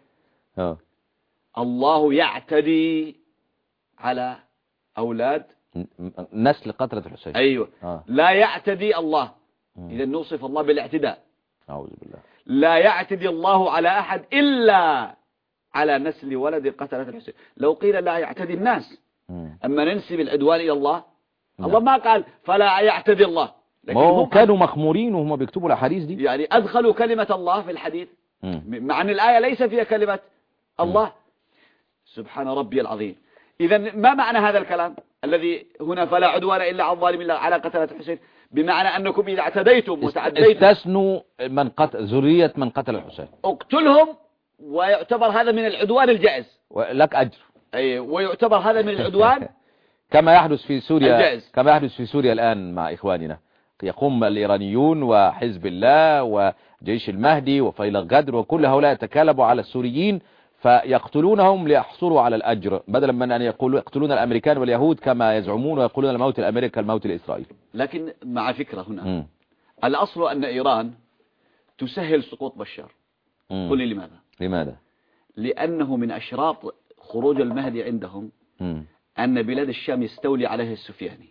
الله يعتدي على أولاد نسل قتلة الحسين. أيوة. لا يعتدي الله، إذا نوصف الله بالاعتداء. أعوذ بالله. لا يعتدي الله على أحد إلا على نسل ولد قتلة الحسين. لو قيل لا يعتدي الناس، أما ننسب العدوان إلى الله، الله ما قال فلا يعتدي الله، لكن هم كانوا مخمورين وهم بيكتبوا الأحاديث دي، يعني أدخلوا كلمة الله في الحديث مع أن الآية ليس فيها كلمة الله. سبحان ربي العظيم. إذا ما معنى هذا الكلام الذي هنا فلا عدوان إلا على الظالم إلا على قتلة الحسين؟ بمعنى أنكم إذا اعتديتم وتعديتم استثنوا من قتل ذرية من قتل الحسين، اقتلهم، ويعتبر هذا من العدوان الجائز، لك أجر. أي، ويعتبر هذا من العدوان كما يحدث في سوريا الجائز. كما يحدث في سوريا الآن مع إخواننا، يقوم الإيرانيون وحزب الله وجيش المهدي وفيلق غدر وكل هؤلاء يتكالبوا على السوريين فيقتلونهم ليحصلوا على الأجر، بدلا من أن يقتلون الأمريكان واليهود كما يزعمون ويقولون الموت الأمريكي الموت الإسرائيلي. لكن مع فكرة هنا الأصل أن إيران تسهل سقوط بشار. قل لي لماذا؟ لأنه من أشراط خروج المهدي عندهم أن بلاد الشام يستولي عليها السفياني،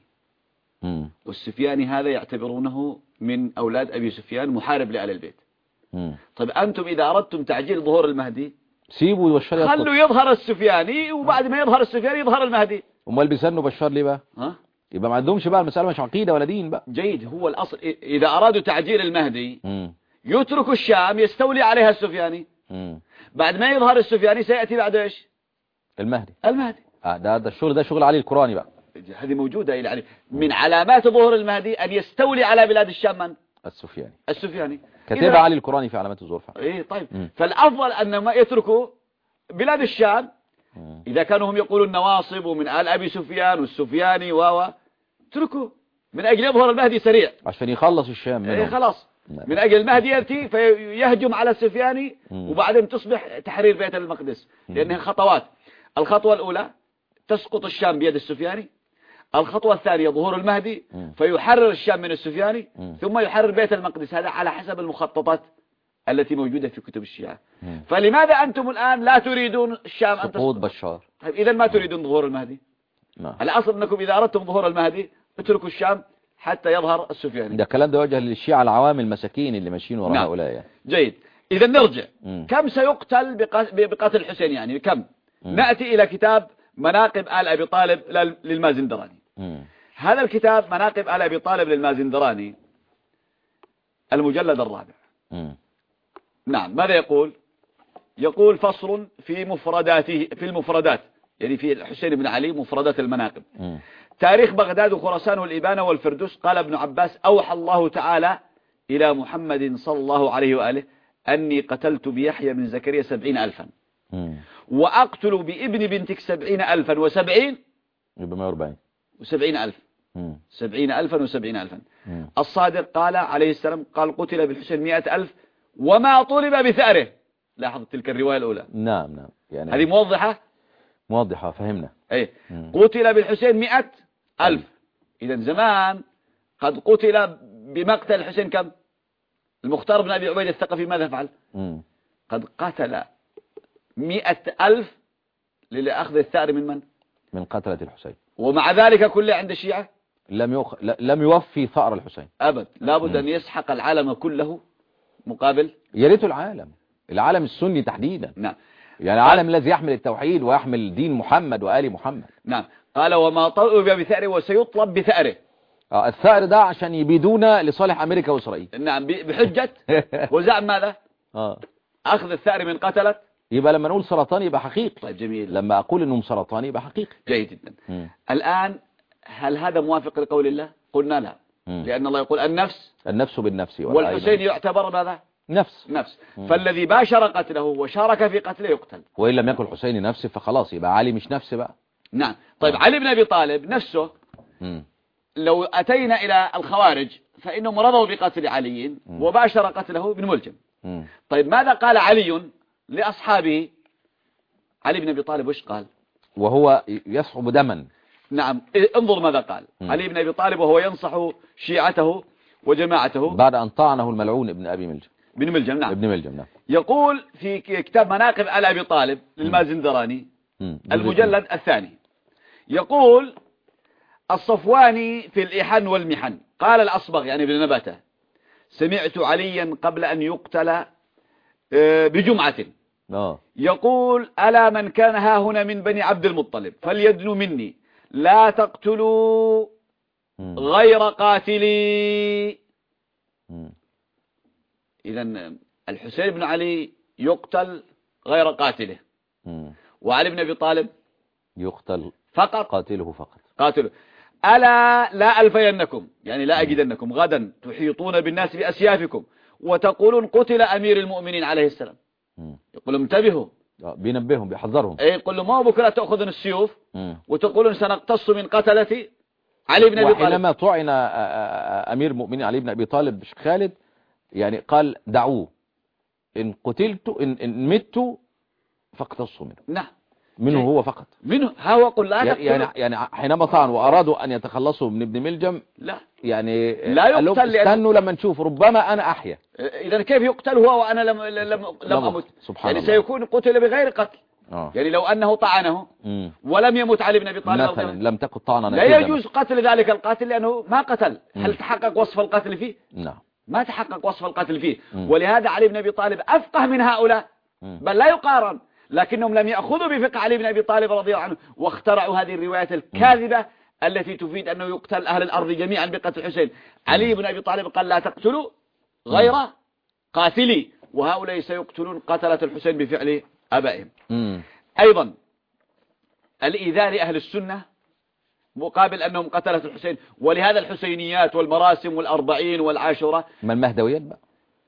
والسفياني هذا يعتبرونه من أولاد أبي سفيان محارب لآل البيت. طيب أنتم إذا أردتم تعجيل ظهور المهدي سيبوا بشار خلوا يظهر السفياني، وبعد ما يظهر السفياني يظهر المهدي. امال بيسنوا بشار ليه بقى؟ يبقى ما عندهمش بقى المسألة مش عقيدة ولا دين بقى. جيد، هو الأصل إذا أرادوا تعجيل المهدي يتركوا الشام يستولي عليها السفياني. بعد ما يظهر السفياني سيأتي بعد إيش؟ المهدي. ده الشغل ده شغل علي القرآني بقى. هذه موجودة يعني من علامات ظهور المهدي أن يستولي على بلاد الشام من؟ السفياني كتب علي القرآني في علامات الظهور. طيب فالأفضل أن ما يتركوا بلاد الشام إذا كانوا هم يقولون نواصب ومن آل أبي سفيان والسفياني اتركوا من أجل يظهر المهدي سريع عشان يخلص الشام خلاص من أجل المهدي يأتي فيهجم على السفياني وبعدين تصبح تحرير بيت المقدس، لأنها خطوات. الخطوة الأولى تسقط الشام بيد السفياني، الخطوة الثانية ظهور المهدي فيحرر الشام من السفياني، ثم يحرر بيت المقدس. هذا على حسب المخططات التي موجودة في كتب الشيعة. فلماذا أنتم الآن لا تريدون الشام أن سقوط بشار؟ طيب إذا ما تريدون ظهور المهدي. الأصل أنكم إذا أردتم ظهور المهدي اتركوا الشام حتى يظهر السفياني. ده الكلام ده وجه للشيعة العوام المساكين اللي ماشيين وراء هؤلاء يعني. جيد، إذا نرجع. كم سيقتل بقتل الحسين يعني كم؟ نأتي إلى كتاب مناقب آل أبي طالب للمازندراني. هذا الكتاب مناقب آل أبي طالب للمازندراني المجلد الرابع. نعم، ماذا يقول؟ يقول فصل في مفرداته، في المفردات يعني في الحسين بن علي مفردات المناقب. تاريخ بغداد وخراسان والإبانة والفردوس. قال ابن عباس أوحى الله تعالى إلى محمد صلى الله عليه وآله أني قتلت بيحيى من زكريا 70,000 وأقتل بابن بنتك 70,000 و70 يبقى 140 و70,000 70,000 و70,000. الصادق قال عليه السلام قال قتل بالحسين 100,000 وما طلب بثأره. لاحظ تلك الرواية الأولى. نعم يعني هذه موضحة فهمنا. قتل بالحسين 100,000. إذا زمان قد قتل بمقتل الحسين كم؟ المختار بن أبي عبيد الثقفي ماذا فعل؟ قد قتل 100,000 لأخذ الثأر من من؟ من قتلة الحسين. ومع ذلك كله عند الشيعة لم يوفي ثأر الحسين أبد، لابد أن يسحق العالم كله مقابل. يا ريت العالم السني تحديدا. نعم. يعني العالم الذي يحمل التوحيد ويحمل دين محمد وآل محمد. نعم. قال وما طلب بثأره وسيطلب بثأره. الثأر ده عشان يبيدونا لصالح أمريكا وإسرائيل. نعم، بحجة وزعم ماذا؟ أخذ الثأر من قتلة. يبقى لما نقول سرطان يبقى حقيقي. طيب جميل. لما أقول إنهم سرطان يبقى حقيقي. جيد جدا. الآن هل هذا موافق لقول الله؟ قلنا لا. لأن الله يقول النفس بالنفس، والحسين يعتبر ماذا؟ نفس. فالذي باشر قتله وشارك في قتله يقتل. وإن لم يكن الحسين نفس فخلاص يبقى علي مش نفس بقى. نعم. طيب علي بن أبي طالب نفسه لو أتينا إلى الخوارج فإنهم رضوا بقتل علي وباشر قتله ابن ملجم. طيب ماذا قال علي لأصحابه؟ علي بن أبي طالب وش قال وهو يصعب دما؟ نعم، انظر ماذا قال علي بن أبي طالب وهو ينصح شيعته وجماعته بعد أن طعنه الملعون ابن أبي ملجم. نعم. ابن ملجم نعم. يقول في كتاب مناقب آل أبي طالب للمازندراني المجلد الثاني، يقول الصفواني في الإحن والمحن قال الأصبغ يعني ابن نباتة سمعت عليا قبل أن يقتل بجمعة يقول ألا من كان ها هنا من بني عبد المطلب فليدنو مني لا تقتلوا غير قاتلي. إذن الحسين بن علي يقتل غير قاتله، وعلي بن أبي طالب يقتل فقط، قاتله. ألا لا ألفينكم يعني لا أجدنكم غدا تحيطون بالناس بأسيافكم وتقولون قتل أمير المؤمنين عليه السلام. يقول انتبهوا، بينبههم بيحذرهم. يقول له ما بكرة تأخذون السيوف وتقولون سنقتص من قتلة علي بن أبي طالب. وحينما طعن أمير المؤمنين علي بن أبي طالب بشيخ خالد يعني قال دعوه إن قتلت إن مت فاقتصوا منه. نعم، منه هو فقط، منه هو قل لا يعني حينما طعن وأرادوا أن يتخلصوا من ابن ملجم لا يعني لا يقتل استنوا لما نشوف ربما أنا أحيا. إذا كيف يقتل هو وأنا لم أمت؟ سبحان يعني الله. سيكون قتل بغير قتل. يعني لو أنه طعنه ولم يمت علي بن أبي طالب مثلا لم تكن طعنا لا يجوز قتل ذلك القاتل لأنه ما قتل. هل تحقق وصف القتل فيه؟ نعم، ما تحقق وصف القتل فيه. ولهذا علي بن أبي طالب أفقه من هؤلاء بل لا يقارن، لكنهم لم يأخذوا بفقه علي بن أبي طالب رضي الله عنه واخترعوا هذه الروايات الكاذبة التي تفيد أنه يقتل أهل الأرض جميعا بقتل الحسين. علي بن أبي طالب قال لا تقتلوا غير قاتلي، وهؤلاء سيقتلون قتلة الحسين بفعل أبائهم. أيضا الإيذاء لأهل السنة مقابل أنهم قتلة الحسين، ولهذا الحسينيات والمراسم والأربعين والعاشرة. ما المهدويات بقى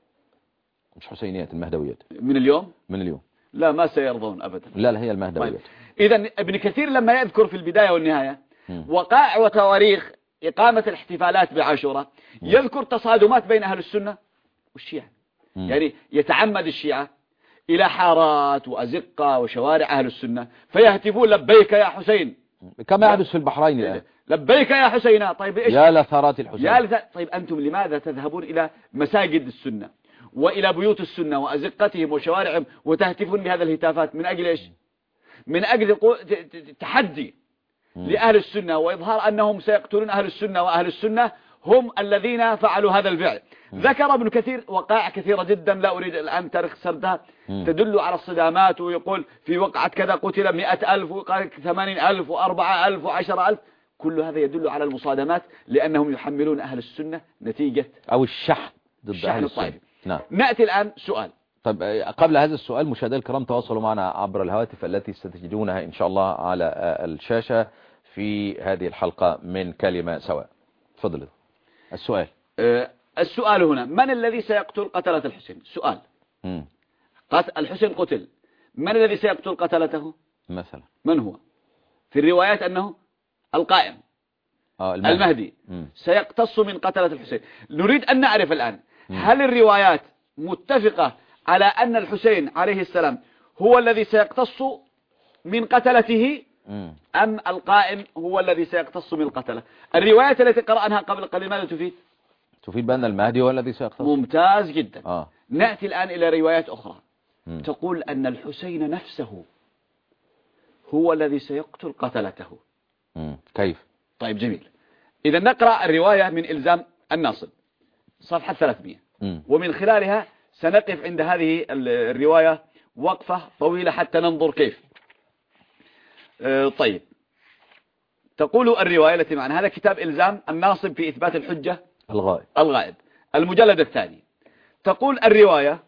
مش حسينيات، المهدويات من اليوم لا ما سيرضون أبدا. لا هي المهدويات. طيب. إذا ابن كثير لما يذكر في البداية والنهاية وقائع وتواريخ إقامة الاحتفالات بعاشوراء يذكر تصادمات بين أهل السنة والشيعة. يعني يتعمد الشيعة إلى حارات وأزقة وشوارع أهل السنة فيهتفون لبيك يا حسين كما يحدث في البحرين الآن. لبيك يا حسين. طيب إيش يا لثارات الحسين. طيب أنتم لماذا تذهبون إلى مساجد السنة وإلى بيوت السنة وأزقتهم وشوارعهم وتهتفون بهذا الهتافات من أجل إيش؟ من أجل تحدي لأهل السنة وإظهار أنهم سيقتلون أهل السنة وأهل السنة هم الذين فعلوا هذا الفعل. ذكر ابن كثير وقائع كثيرة جدا لا أريد الآن تاريخ سردها تدل على الصدامات، ويقول في وقعة كذا قتل 100,000 وقال 80,000 و4,000 و10,000. كل هذا يدل على المصادمات لأنهم يحملون أهل السنة نتيجة أو الشحن ضد أهل السنة. نعم. نأتي الآن سؤال. طيب قبل هذا السؤال مشاهدينا الكرام تواصلوا معنا عبر الهواتف التي ستجدونها إن شاء الله على الشاشة في هذه الحلقة من كلمة سواء. تفضل السؤال. السؤال هنا من الذي سيقتل قتلة الحسين؟ سؤال. الحسين قتل، من الذي سيقتل قتلته مثلا؟ من هو؟ في الروايات أنه القائم المهدي سيقتص من قتلة الحسين. نريد أن نعرف الآن هل الروايات متفقة على أن الحسين عليه السلام هو الذي سيقتص من قتلته أم القائم هو الذي سيقتص من القتلة؟ الروايات التي قرأناها قبل قليل ماذا تفيد؟ تفيد بأن المهدي هو الذي سيقتص. ممتاز جدا. نأتي الآن إلى روايات أخرى تقول أن الحسين نفسه هو الذي سيقتل قتلته. كيف؟ طيب جميل. إذا نقرأ الرواية من إلزام الناصب صفحة 300. ومن خلالها سنقف عند هذه الرواية وقفة طويلة حتى ننظر كيف. طيب، تقول الرواية التي معنا، هذا كتاب إلزام الناصب في إثبات الحجة الغائب المجلد الثاني. تقول الرواية: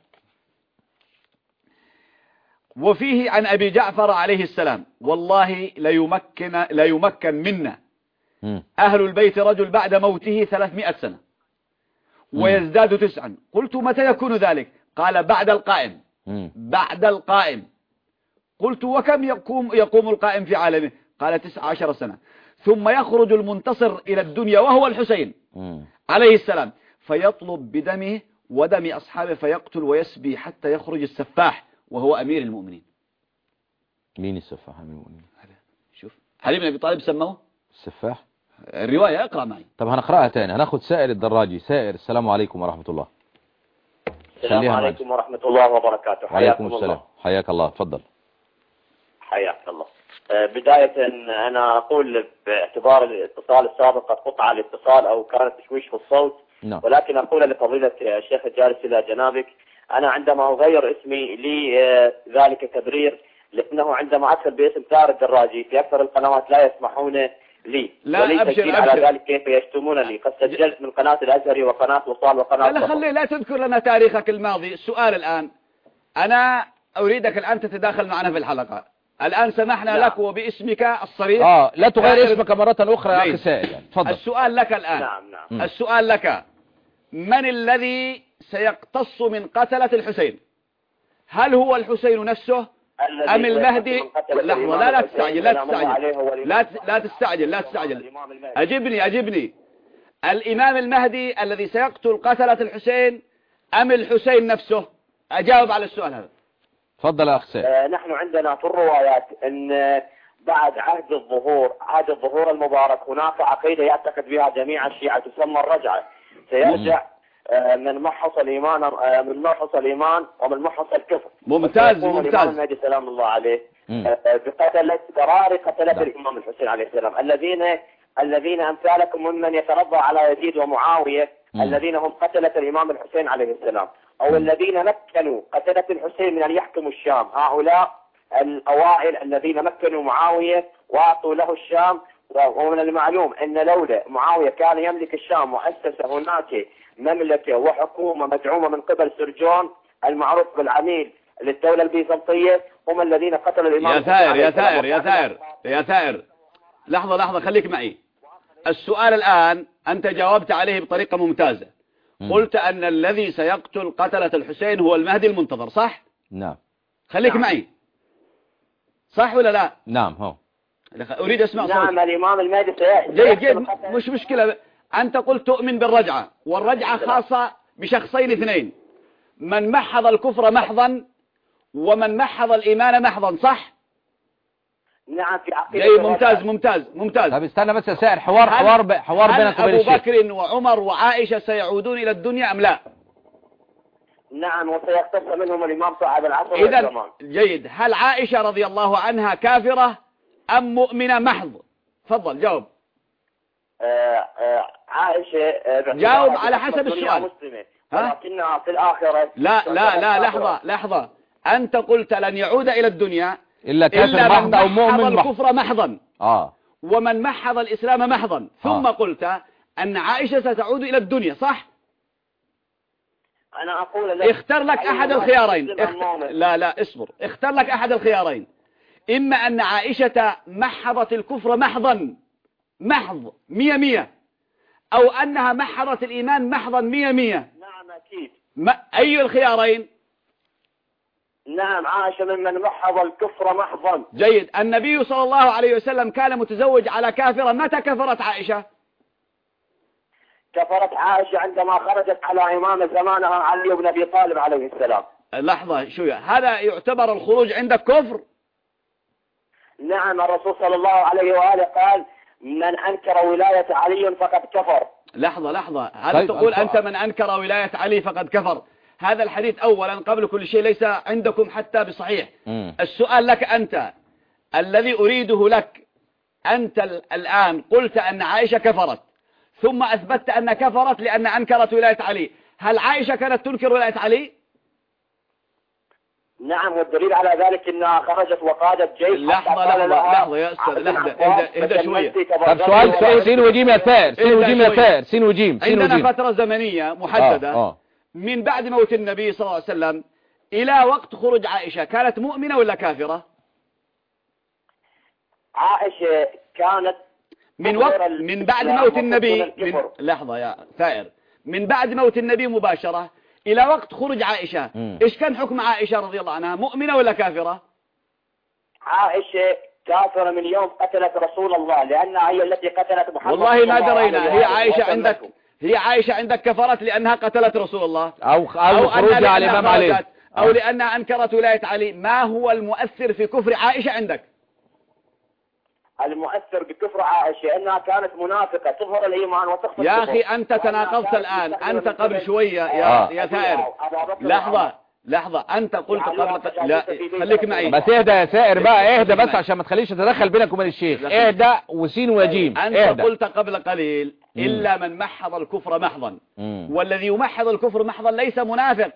وفيه عن أبي جعفر عليه السلام: والله لا يمكن منا أهل البيت رجل بعد موته 300 سنة ويزداد 9. قلت: متى يكون ذلك؟ قال: بعد القائم. بعد القائم. قلت: وكم يقوم القائم في عالمه؟ قال: 19 سنة. ثم يخرج المنتصر إلى الدنيا وهو الحسين عليه السلام، فيطلب بدمه ودم أصحابه فيقتل ويسبي حتى يخرج السفاح وهو أمير المؤمنين. مين السفاح أمير المؤمنين؟ شوف، علي بن أبي طالب سموه السفاح. الرواية اقرأ معي. طب هنقرأها تاني. هناخد سائر الدراجي. سائر: السلام عليكم ورحمة الله. السلام عليكم ورحمة الله وبركاته. وعليكم السلام. حياك الله. تفضل. حياك الله. بداية أنا أقول باعتبار الاتصال السابق قد قطع الاتصال أو كان تشويش في الصوت، ولكن أقول لفضيلة الشيخ الجالس إلى جنابك، أنا عندما أغير اسمي لي ذلك تبرير، لأنه عندما أدخل باسم ثار الدراجي في أكثر القنوات لا يسمحون لي، لا أبشر على ذلك كيف يشتمونني. قد سجلت من قناة الأزهري وقناة وصال وقناة لا تذكر لنا تاريخك الماضي. السؤال الآن، أنا أريدك الآن تتداخل معنا في الحلقة. الآن سمحنا لك وباسمك الصريح. لا تغير اسمك مرة أخرى يا أخي سائل. تفضل. السؤال لك الآن. نعم. السؤال لك: من الذي سيقتص من قتلة الحسين؟ هل هو الحسين نفسه أم المهدي؟ لحظة، لا تستعجل. أجبني. الإمام المهدي الذي سيقتل قتلة الحسين أم الحسين نفسه؟ أجاوب على السؤال هذا. تفضل يا أخ سائل. نحن عندنا في الروايات أن بعد عهد الظهور المبارك هناك عقيدة يعتقد بها جميع الشيعة تسمى الرجعة. سيرجع من محص الإيمان ومن محص الكفر. ممتاز. الإمام المهدي سلام الله عليه بقتلة قرار قتلة الإمام الحسين عليه السلام، الذين أمثالكم ممن يترضى على يزيد ومعاوية، الذين هم قتلة الإمام الحسين عليه السلام، أو الذين مكنوا قتلة الحسين من أن يحكموا الشام. هؤلاء الأوائل الذين مكنوا معاوية وأعطوا له الشام. ومن المعلوم أن لولا معاوية كان يملك الشام وأسس هناك مملكة وحكومة مدعومة من قبل سرجون المعروف بالعميل للدولة البيزنطية، هم الذين قتلوا الإمام. يا ثائر لحظة خليك معي. السؤال الآن أنت جاوبت عليه بطريقة ممتازة. قلت أن الذي سيقتل قتلة الحسين هو المهدي المنتظر، صح؟ نعم. خليك معي، صح ولا لا؟ نعم. هو أريد أسمع صوت. نعم، الإمام المهدي جيد. مش مشكلة. أنت قلت تؤمن بالرجعة، والرجعة خاصة بشخصين اثنين: من محض الكفر محضا ومن محض الإيمان محضا، صح؟ نعم، في عقيدة. جيد. ممتاز. طب استنى بس يا سائر. حوار بينك وبين الشيخ. أبو بكر وعمر وعائشة سيعودون إلى الدنيا أم لا؟ نعم، وسيقتص منهم الإمام صاحب العصر والزمان. جيد. هل عائشة رضي الله عنها كافرة أم مؤمنة محض؟ تفضل جاوب. عائشة جاوب على حسب السؤال. مسلمة، ولكنها في الآخرة. لا لحظة. أنت قلت لن يعود إلى الدنيا إلا كافر محض أو مؤمن محض. الكفر محضا ومن محض الإسلام محضا. ثم قلت أن عائشة ستعود إلى الدنيا، صح؟ أنا أقول اختر لك أحد الخيارين. لا اصبر. اختر لك أحد الخيارين: إما أن عائشة محضت الكفر محض 100%، أو أنها محضت الإيمان محضا 100%. نعم أكيد. أي الخيارين؟ نعم، عائشة ممن محض الكفر محضا. جيد. النبي صلى الله عليه وسلم كان متزوج على كافرة. متى كفرت عائشة؟ كفرت عائشة عندما خرجت على إمام زمانها علي بن أبي طالب عليه السلام. لحظة شوية، هذا يعتبر الخروج عندك كفر؟ نعم، الرسول صلى الله عليه وآله قال: من أنكر ولاية علي فقد كفر. لحظة. هل تقول أنت من أنكر ولاية علي فقد كفر؟ هذا الحديث أولا قبل كل شيء ليس عندكم حتى بصحيح. السؤال لك أنت، الذي أريده لك، أنت الآن قلت أن عائشة كفرت، ثم أثبتت أن كفرت لأن أنكرت ولاية علي، هل عائشة كانت تنكر ولاية علي؟ نعم، والدليل على ذلك انها خرجت وقادت جيش. لحظة يا أستاذ، لحظة اهدى شوية. طب سؤال سين وجيم يا ثائر، سين وجيم يا ثائر، سين وجيم. عندنا فترة زمنية محددة من بعد موت النبي صلى الله عليه وسلم إلى وقت خروج عائشة، كانت مؤمنة ولا كافرة؟ عائشة كانت من بعد موت النبي لحظة يا ثائر، من بعد موت النبي مباشرة إلى وقت خروج عائشة، إيش كان حكم عائشة رضي الله عنها؟ مؤمنة ولا كافرة؟ عائشة كافرة من يوم قتلت رسول الله، لأنها هي التي قتلت محمد. والله ما درينا. هي عائشة عندك كفرت لأنها قتلت رسول الله أو خروجها على الإمام علي، أو لأنها أنكرت ولاية علي. ما هو المؤثر في كفر عائشة عندك؟ المؤثر بكفر عائشة أنها كانت منافقة تظهر الإيمان وتخفي. يا أخي أنت تناقضت الآن، أنت قبل شوية يا ثائر. لحظة أنت قلت قبل لا خليك معي بس اهدى يا ثائر بقى، اهدى بس عشان ما تخليش تتدخل بينك وبين الشيخ. اهدى وسين وجيم. أنت قلت قبل قليل إلا من محض الكفر محضا، والذي يمحض الكفر محضا ليس منافق.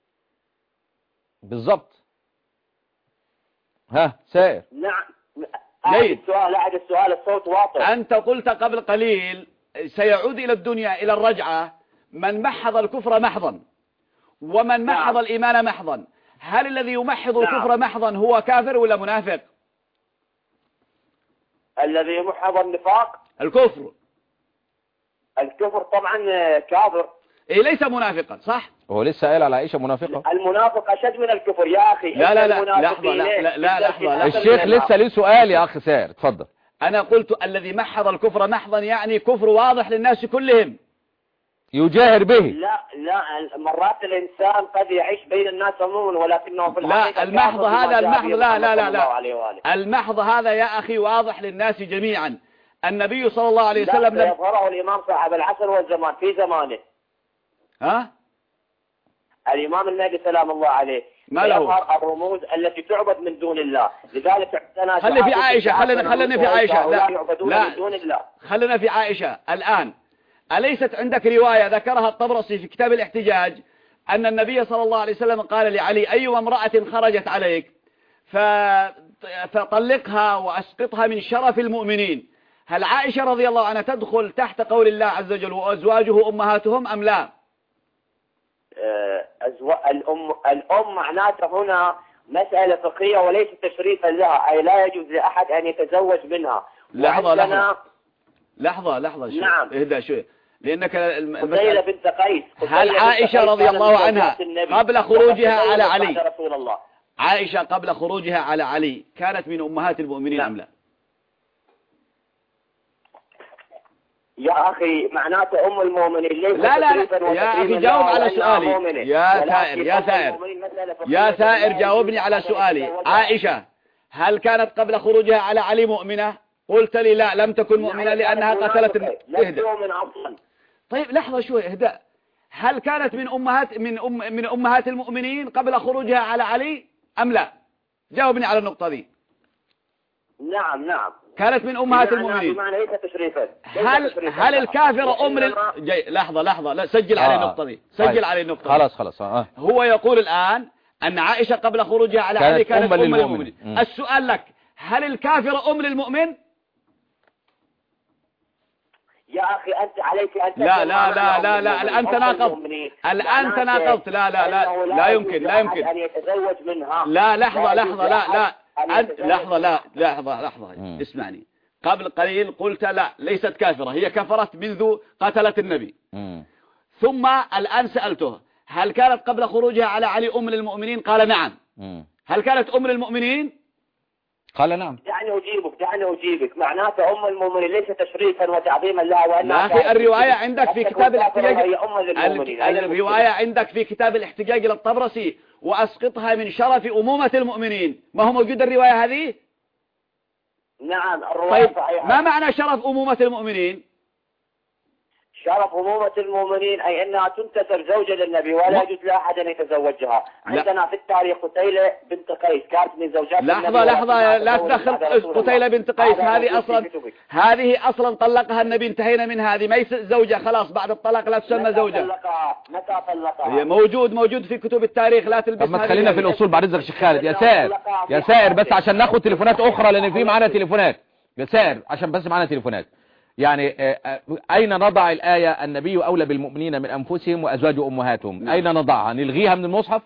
بالضبط. ها ثائر. نعم. أعد السؤال الصوت واضح. أنت قلت قبل قليل سيعود إلى الدنيا إلى الرجعة من محض الكفر محضا ومن محض الإيمان محضا. هل الذي يمحض الكفر محضا هو كافر ولا منافق؟ الذي يمحض النفاق الكفر طبعا كافر. إيه ليس منافقا صح؟ هو لسه قايل على عائشة منافقة. المنافق أشد من الكفر يا أخي. لا لحظة. الشيخ لسه ليه سؤال يا أخ سائر، اتفضل. أنا قلت الذي محض الكفر محضا يعني كفر واضح للناس كلهم يجاهر به. لا مرات الإنسان قد يعيش بين الناس عموما ولكنه في الحقيقة لا المحض هذا المحض هذا يا أخي واضح للناس جميعا. النبي صلى الله عليه وسلم لا يظهره الإمام صاحب العصر والزمان في زمانه. الإمام المهدي سلام الله عليه ما له يظهر الرموز التي تعبد من دون الله. لذلك خلينا في عائشة. خلينا في عائشة. لا يعبدون من دون الله. خلينا في عائشة الآن. أليست عندك رواية ذكرها الطبرسي في كتاب الاحتجاج أن النبي صلى الله عليه وسلم قال لعلي أي امرأة خرجت عليك فطلقها وأسقطها من شرف المؤمنين؟ هل عائشة رضي الله عنها تدخل تحت قول الله عز وجل وأزواجه أمهاتهم أم لا؟ الأم معناته هنا مسألة فقهية وليس تشريفا لها، أي لا يجوز لأحد أن يتزوج منها. لحظة نعم. اهدى شوي لأنك فضيلة بنت قيس. هل عائشة رضي الله عنها قبل خروجها على علي رسول الله عائشة قبل خروجها على علي كانت من أمهات المؤمنين أم لا؟ يا أخي معناته أم المؤمنين ليس لا يا أخي جاوب على سؤالي يا ثائر جاوبني على سؤالي. عائشة هل كانت قبل خروجها على علي مؤمنة؟ قلت لي لا لم تكن مؤمنة لأنها قتلت اهدأ. طيب لحظة شوي اهدأ. هل كانت من أمهات المؤمنين قبل خروجها على علي أم لا؟ جاوبني على النقطة دي. نعم كانت من أمهات المؤمنين. ليس تشريفا. هل الكافر لحظة لا سجل على النقطة دي. سجل على النقطة دي. خلاص هو يقول الآن أن عائشة قبل خروجها على علي كانت أم للمؤمنين. السؤال لك هل الكافر أم للمؤمن؟ يا أخي أنت عليك أن لا الآن تناقضت لا يمكن أن يتزوج منها. لحظة اسمعني. قبل قليل قلت لا ليست كافرة، هي كفرت منذ قتلت النبي. ثم الآن سألته هل كانت قبل خروجها على علي أم للمؤمنين؟ قال نعم. هل كانت أم للمؤمنين؟ قال نعم. دعني أجيبك. معناته أم المؤمنين ليس تشريفا وتعظيما لها وأنها أخي الرواية عندك في كتاب الاحتجاج. الرواية عندك في كتاب الاحتجاج للطبرسي وأسقطها من شرف أمومة المؤمنين. ما هو موجود الرواية هذه؟ نعم الرواية طيب ما معنى شرف أمومة المؤمنين؟ شرف أمومة المؤمنين أي أنها تنتسب زوجة للنبي ولا يجوز لأحد أن يتزوجها. عندنا في التاريخ قتيلة بنت قيس كانت من زوجات النبي. لحظة لا تدخل قتيلة بنت قيس، هذه أصلا طلقها النبي، انتهينا من هذه، ما زوجة خلاص، بعد الطلاق لا تسمى زوجة. متى طلقها؟ هي موجود في كتب التاريخ، لا تلبسها. طب ما تخلينا في الأصول بعد إذنك شيخ خالد. يا سائر بس عشان ناخد تليفونات أخرى، لأن في معانا تليفونات. يا سائر عشان بس معانا تليفونات. يعني أين نضع الآية النبي أولى بالمؤمنين من أنفسهم وأزواج أمهاتهم؟ أين نضعها؟ نلغيها من المصحف؟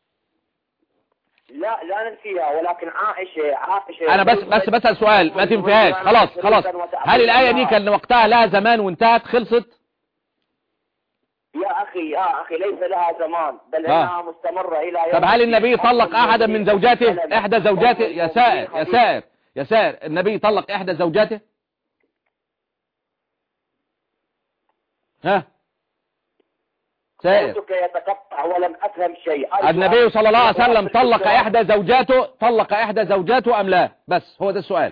لا ننفيها، ولكن عائشة أنا بس بسأل سؤال، ما تنفيهاش. خلاص. هل الآية دي كان وقتها لها زمان وانتهت خلصت؟ يا أخي ليس لها زمان، بل إنها مستمرة إلى يوم. طب هل النبي طلق أحدا من زوجاته؟ إحدى زوجاته؟ يا سائر النبي طلق إحدى زوجاته؟ ها سائر. صوتك يتقطع ولم أفهم شيء. النبي صلى الله عليه وسلم طلق إحدى زوجاته أم لا؟ بس هو ده السؤال.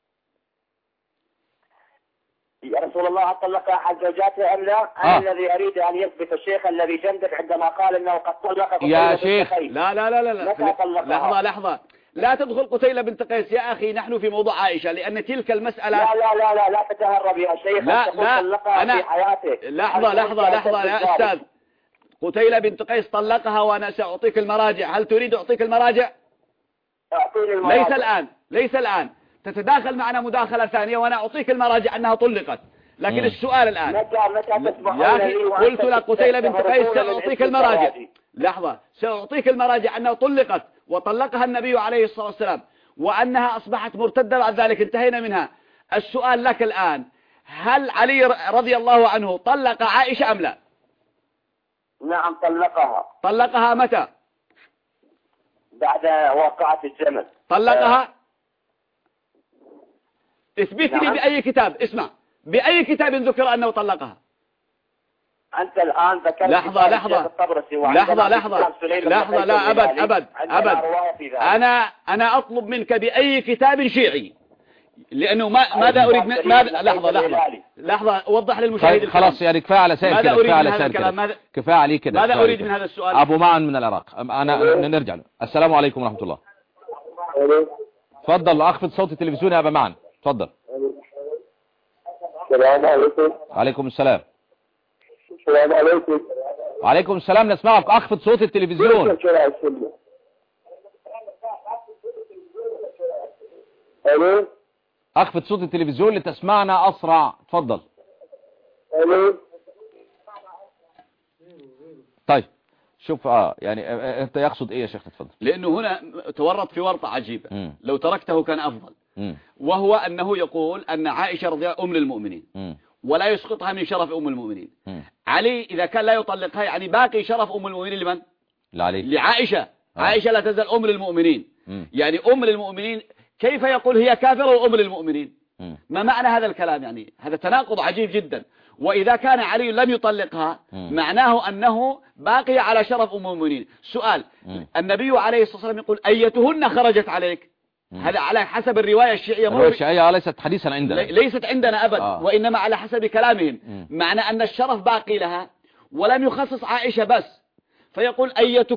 يا رسول الله طلق أحد زوجاته أم لا؟ أنا الذي أريد أن يثبت الشيخ الذي جندك عندما قال أنه قد طلق يا شيخ. لا لحظة لا تدخل قتيلة بنت قيس يا أخي، نحن في موضوع عائشة، لأن تلك المسألة. لا تتهرب يا شيخ. لا أنا في حياتك. لحظة يا أستاذ. قتيلة بنت قيس طلقها وأنا سأعطيك المراجع، هل تريد أعطيك المراجع؟ أعطيني المراجع. ليس الآن تتداخل معنا مداخلة ثانية وأنا أعطيك المراجع أنها طلقت، لكن السؤال الآن يا أخي قلت لك قتيلة بنت قيس سأعطيك المراجع. لحظة، سأعطيك المراجع أنها طلقت وطلقها النبي عليه الصلاة والسلام وأنها أصبحت مرتدة بعد ذلك، انتهينا منها. السؤال لك الآن، هل علي رضي الله عنه طلق عائشة أم لا؟ نعم طلقها متى؟ بعد واقعة الجمل. طلقها اثبت لي بأي كتاب، اسمع، بأي كتاب ذكر أنه طلقها؟ أنت الآن ذكرت لحظة لا أبد أنا أطلب منك بأي كتاب شيعي، لأنه ماذا أريد لحظة وضح للمشاهد. طيب خلاص يعني كفاية على سائر كده، كفاية عليه كده. ماذا أريد من هذا السؤال؟ أبو معن من العراق. أنا نرجع له. السلام عليكم ورحمة الله. تفضل، أخفض صوت التلفزيون يا أبو معن، تفضل. السلام عليكم. عليكم السلام. السلام عليكم. وعليكم السلام، نسمعك. أخفض صوت التلفزيون. الو. أخفض صوت التلفزيون لتسمعنا أسرع، تفضل. الو. طيب شوف يعني أنت يقصد إيه يا شيخ؟ تفضل. لأنه هنا تورط في ورطة عجيبة. لو تركته كان أفضل. وهو أنه يقول أن عائشة رضي الله عنها أم للمؤمنين ولا يسقطها من شرف أم المؤمنين. علي إذا كان لا يطلقها يعني باقي شرف أم المؤمنين لمن؟ لعائشة. عائشة لا تزال أم للمؤمنين. يعني أم للمؤمنين، كيف يقول هي كافرة وأم للمؤمنين؟ ما معنى هذا الكلام؟ يعني هذا تناقض عجيب جدا. وإذا كان علي لم يطلقها معناه أنه باقي على شرف أم المؤمنين. سؤال، النبي عليه الصلاة والسلام يقول أيتهن خرجت عليك؟ هذا على حسب الرواية الشيعية. الرواية الشيعية ليست حديثا عندنا، ليست عندنا أبدا. وإنما على حسب كلامهم معنى أن الشرف باقي لها، ولم يخصص عائشة بس، فيقول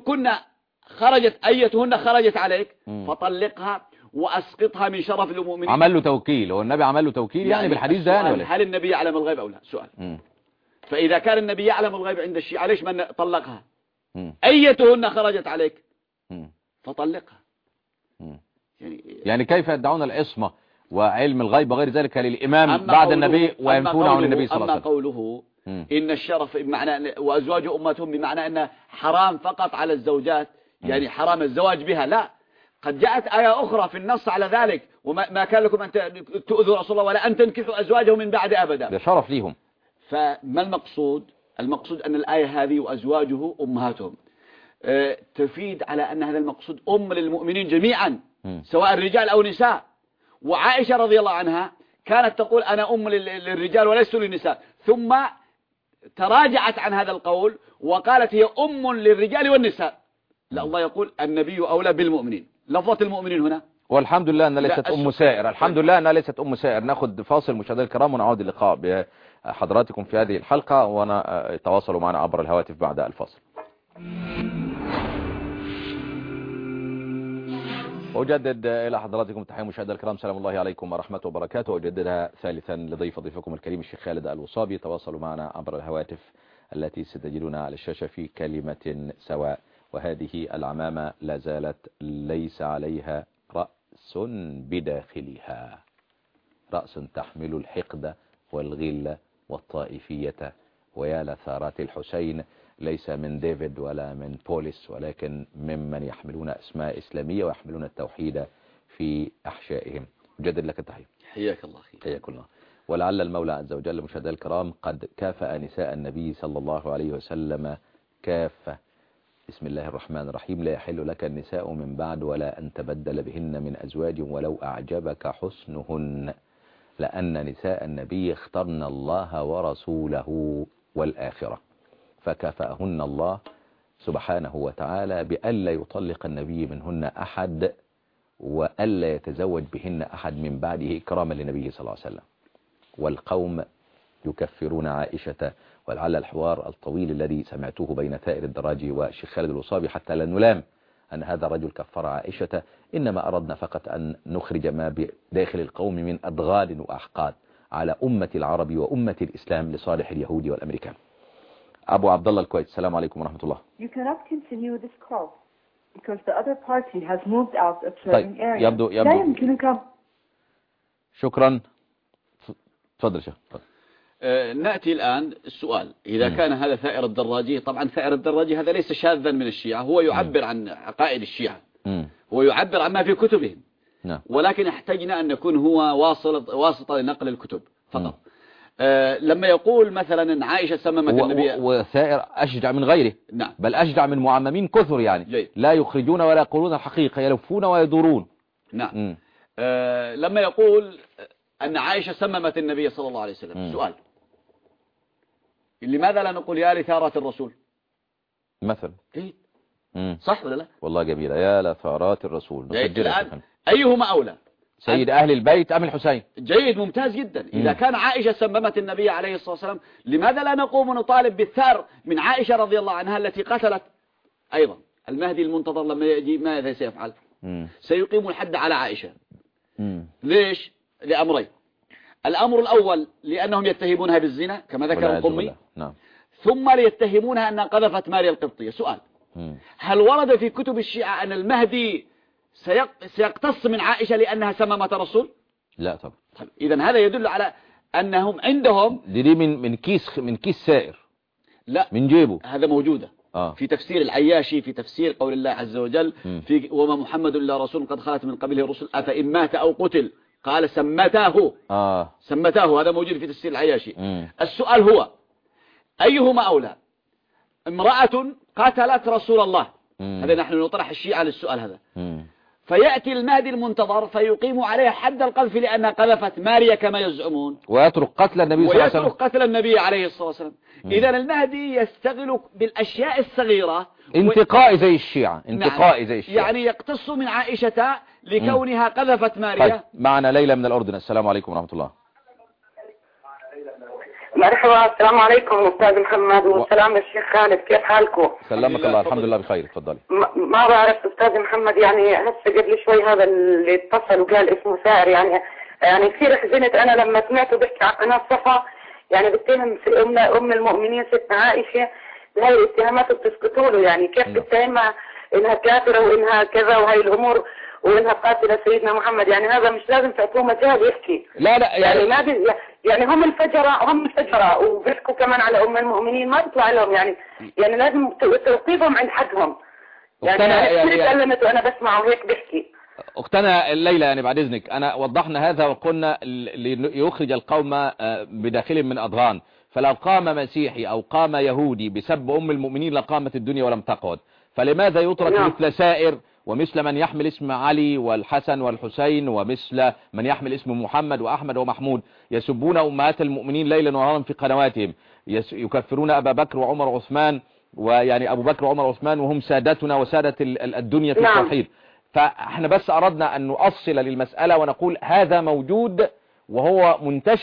أيتهن خرجت عليك فطلقها وأسقطها من شرف المؤمنين. عمل له توكيل، هو النبي عمل له توكيل يعني بالحديث ده يعني؟ هل النبي يعلم الغيب أو لا؟ سؤال. فإذا كان النبي يعلم الغيب عند الشيعة ليش من طلقها؟ أيتهن خرجت عليك فطلقها. يعني كيف يدعون العصمة وعلم الغيب وغير ذلك للإمام بعد النبي وينفونه عن النبي صلى الله عليه وسلم؟ أما قوله إن الشرف بمعنى وأزواج أمتهم بمعنى أن حرام فقط على الزوجات، يعني حرام الزواج بها، لا، قد جاءت آية أخرى في النص على ذلك، وما كان لكم أن تؤذوا رسول الله ولا أن تنكحوا أزواجه من بعد أبدا. ده شرف ليهم. فما المقصود؟ المقصود أن الآية هذه وأزواجه أمهاتهم تفيد على أن هذا المقصود أم للمؤمنين جميعا سواء الرجال أو نساء. وعائشة رضي الله عنها كانت تقول أنا أم للرجال وليس للنساء، ثم تراجعت عن هذا القول وقالت هي أم للرجال والنساء. لا، الله يقول النبي أولى بالمؤمنين، لفظة المؤمنين هنا. والحمد لله أنها ليست أم سائر، الحمد لله أنها ليست أم سائر. ناخد فاصل مشاهدينا الكرام ونعود اللقاء حضراتكم في هذه الحلقة، وانا تواصلوا معنا عبر الهواتف بعد الفاصل. أجدد إلى حضراتكم تحية مشاهدينا الكرام، سلام الله عليكم ورحمة وبركاته. أجددها ثالثا ضيفكم الكريم الشيخ خالد الوصابي. تواصلوا معنا عبر الهواتف التي ستجدونها على الشاشة في كلمة سواء. وهذه العمامة لا زالت ليس عليها رأس بداخلها، رأس تحمل الحقد والغل والطائفية، ويا لثارات الحسين، ليس من ديفيد ولا من بوليس، ولكن ممن يحملون أسماء إسلامية ويحملون التوحيد في أحشائهم. أجدد لك التحية. حياك الله. حياك الله. ولعل المولى عز وجل مشاهدينا الكرام قد كافأ نساء النبي صلى الله عليه وسلم كافة. بسم الله الرحمن الرحيم: لا يحل لك النساء من بعد ولا أن تبدل بهن من أزواج ولو أعجبك حسنهن، لأن نساء النبي اخترن الله ورسوله والآخرة، فكافأهن الله سبحانه وتعالى بألا يطلق النبي منهن أحد وألا يتزوج بهن أحد من بعده إكراما للنبي صلى الله عليه وسلم. والقوم يكفرون عائشة، ولعل الحوار الطويل الذي سمعتوه بين ثائر الدراجي والشيخ خالد الوصابي حتى لا نلام أن هذا الرجل كفر عائشة، إنما أردنا فقط أن نخرج ما بداخل القوم من أضغال وأحقاد على أمة العرب وأمة الإسلام لصالح اليهود والأمريكان. أبو عبد الله الكويت، السلام عليكم ورحمة الله. You cannot continue this call because the other party has moved out of certain area. يبدو لا يمكنك. شكرا. تفضل شيخ. نأتي الآن السؤال، إذا كان هذا ثائر الدراجي، طبعا ثائر الدراجي هذا ليس شاذا من الشيعة، هو يعبر عن عقائد الشيعة، هو يعبر عما في كتبهم، ولكن احتجنا أن نكون هو واسطة لنقل الكتب فقط. لما يقول مثلا أن عائشة سممت النبي، وثائر أشجع من غيره. نعم. بل أشجع من معممين كثر يعني. جيد. لا يخرجون ولا يقولون الحقيقة، يلفون ويدورون. نعم. لما يقول أن عائشة سممت النبي صلى الله عليه وسلم، سؤال: لماذا لا نقول يا لثارات الرسول مثلا؟ جيد. صح ولا لا؟ والله جميلة، يا لثارات الرسول. الآن أيهما أولى، سيد أهل البيت أم الحسين؟ جيد، ممتاز جدا. إذا كان عائشة سممت النبي عليه الصلاة والسلام، لماذا لا نقوم نطالب بالثار من عائشة رضي الله عنها التي قتلت أيضا المهدي المنتظر؟ لما يجي ماذا سيفعل؟ سيقيم الحد على عائشة. ليش؟ لأمرين: الأمر الأول لأنهم يتهمونها بالزنا كما ذكر القمي، نعم. ثم ليتهمونها أنها قذفت ماريا القبطية. سؤال: هل ورد في كتب الشيعة أن المهدي سيقتص من عائشة لأنها سممت رسول؟ لا طبعا. إذن هذا يدل على أنهم عندهم دي من كيس سائر، لا من جيبه. هذا موجودة في تفسير العياشي، في تفسير قول الله عز وجل في وما محمد إلا رسول قد خلت من قبله الرسل أفإن مات أو قتل قال سمتاه. سمتاه، هذا موجود في تفسير العياشي. السؤال هو: أيهما أولى، امرأة قتلت رسول الله؟ هذا نحن نطرح الشيعة للسؤال هذا. فيأتي المهدي المنتظر فيقيم عليها حد القذف لأنها قذفت ماريا كما يزعمون، ويترك قتل النبي صلى الله عليه وسلم. ويترك قتل النبي عليه الصلاة والسلام. إذن المهدي يستغل بالأشياء الصغيرة، انتقائي زي الشيعة، انتقائي زي الشيعة، يعني يقتص من عائشة لكونها قذفت ماريا. طيب. معنا ليلى من الأردن، السلام عليكم ورحمة الله. مرحبا، السلام عليكم أستاذ محمد، والسلام الشيخ خالد، كيف حالكم؟ سلمك الله، الحمد لله بخير، تفضلي. ما بعرف أستاذ محمد، يعني هسه قبل شوي هذا اللي اتصل وقال اسمه سائر، يعني كثير حزنت أنا لما سمعته بيحكي على قناة صفا، يعني بتهم أم المؤمنين ستنا عائشة بهاي الاتهامات وبتسكتوا له، يعني كيف بتهمها إنها كافرة وإنها كذا وهاي الأمور وإنها قاتلة سيدنا محمد؟ يعني هذا مش لازم تعطوه مجال يحكي. لا يعني هم الفجرة وبيحكوا كمان على أم المؤمنين، ما بيطلع لهم يعني لازم توقيفهم عند حدهم. يعني تكلمت وأنا بسمع وهيك بحكي. أختنا الليلة، يعني بعد إذنك، أنا وضحنا هذا وقلنا ليخرج القوم بداخلهم من أضغان، فلو قام مسيحي أو قام يهودي بسب أم المؤمنين لقامت الدنيا ولم تقعد. فلماذا يترك مثل سائر ومثل من يحمل اسم علي والحسن والحسين ومثل من يحمل اسم محمد وأحمد ومحمود يسبون أمهات المؤمنين ليلا ونهارا في قنواتهم، يكفرون أبا بكر وعمر وعثمان، ويعني أبو بكر وعمر وعثمان وهم سادتنا وسادة الدنيا في التوحيد. فاحنا بس أردنا أن نؤصل للمسألة ونقول هذا موجود وهو منتشر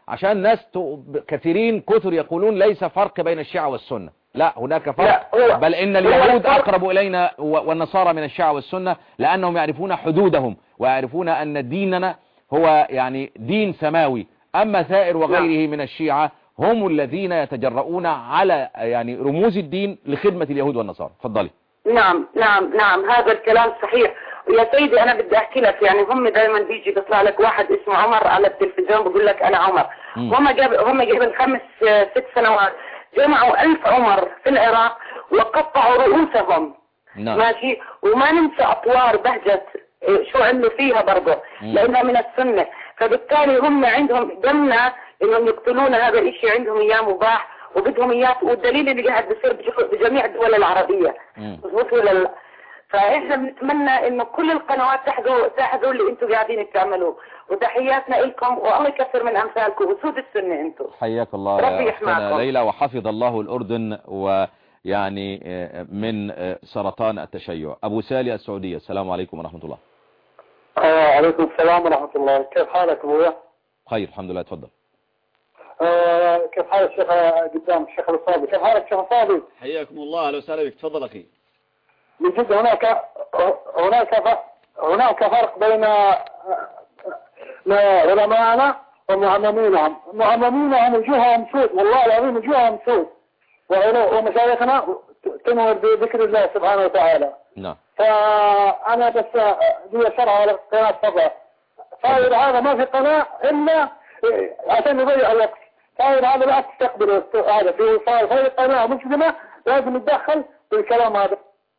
عشان ناس كثيرين كثر يقولون ليس فرق بين الشيعة والسنة. لا، هناك فرق، بل إن اليهود أقرب إلينا والنصارى من الشيعة والسنة، لأنهم يعرفون حدودهم ويعرفون أن ديننا هو يعني دين سماوي. أما ثائر وغيره من الشيعة هم الذين يتجرؤون على يعني رموز الدين لخدمة اليهود والنصارى. تفضلي. نعم نعم نعم، هذا الكلام صحيح. يا سيدي أنا بدي أحكي لك، يعني هم دائما بيجي بيطلع لك واحد اسمه عمر على التلفزيون بيقول لك أنا عمر. هم قبل 5-6 سنوات جمعوا 1000 عمر في العراق وقطعوا رؤوسهم. ماشي، وما ننسى أطوار بهجت شو عملوا فيها برضه لأنها من السنة. فبالتالي هم عندهم دمنا إنهم يقتلون، هذا الإشي عندهم إياه مباح وبدهم إياه، والدليل اللي قاعد بيصير بجميع الدول العربية. مظبوط ولا لا؟ فإحنا بنتمنى إنه كل القنوات تحذوا اللي أنتم قاعدين تعملوا، وتحياتنا لكم والله يكثر من أمثالكم وسود السنة أنتم. حياك الله يا أختنا ليلى، وحفظ الله الأردن ويعني من سرطان التشيع. أبو سالي السعودية، السلام عليكم ورحمة الله. عليكم السلام ورحمة الله. كيف حالك أبويا؟ خير الحمد لله. تفضل. كيف حال الشيخ قدام الشيخ الصابي؟ كيف حالك الشيخ الصابي؟ حياكم الله، اهلا وسهلا بك. تفضل اخي. من جد هناك فرق بين علماءنا ومعممينهم. معممينهم وجوههم سود، والله العظيم وجوههم سود، ومشايخنا تنور بذكر الله سبحانه وتعالى. نعم. فأنا بس لي شرح على قناة فضاء، فاير هذا ما في قناة إلا عشان يضيع الوقت. فاير هذا لا تستقبل هذا في وصال، فاير قناة مسلمة لازم يتدخل في الكلام هذا.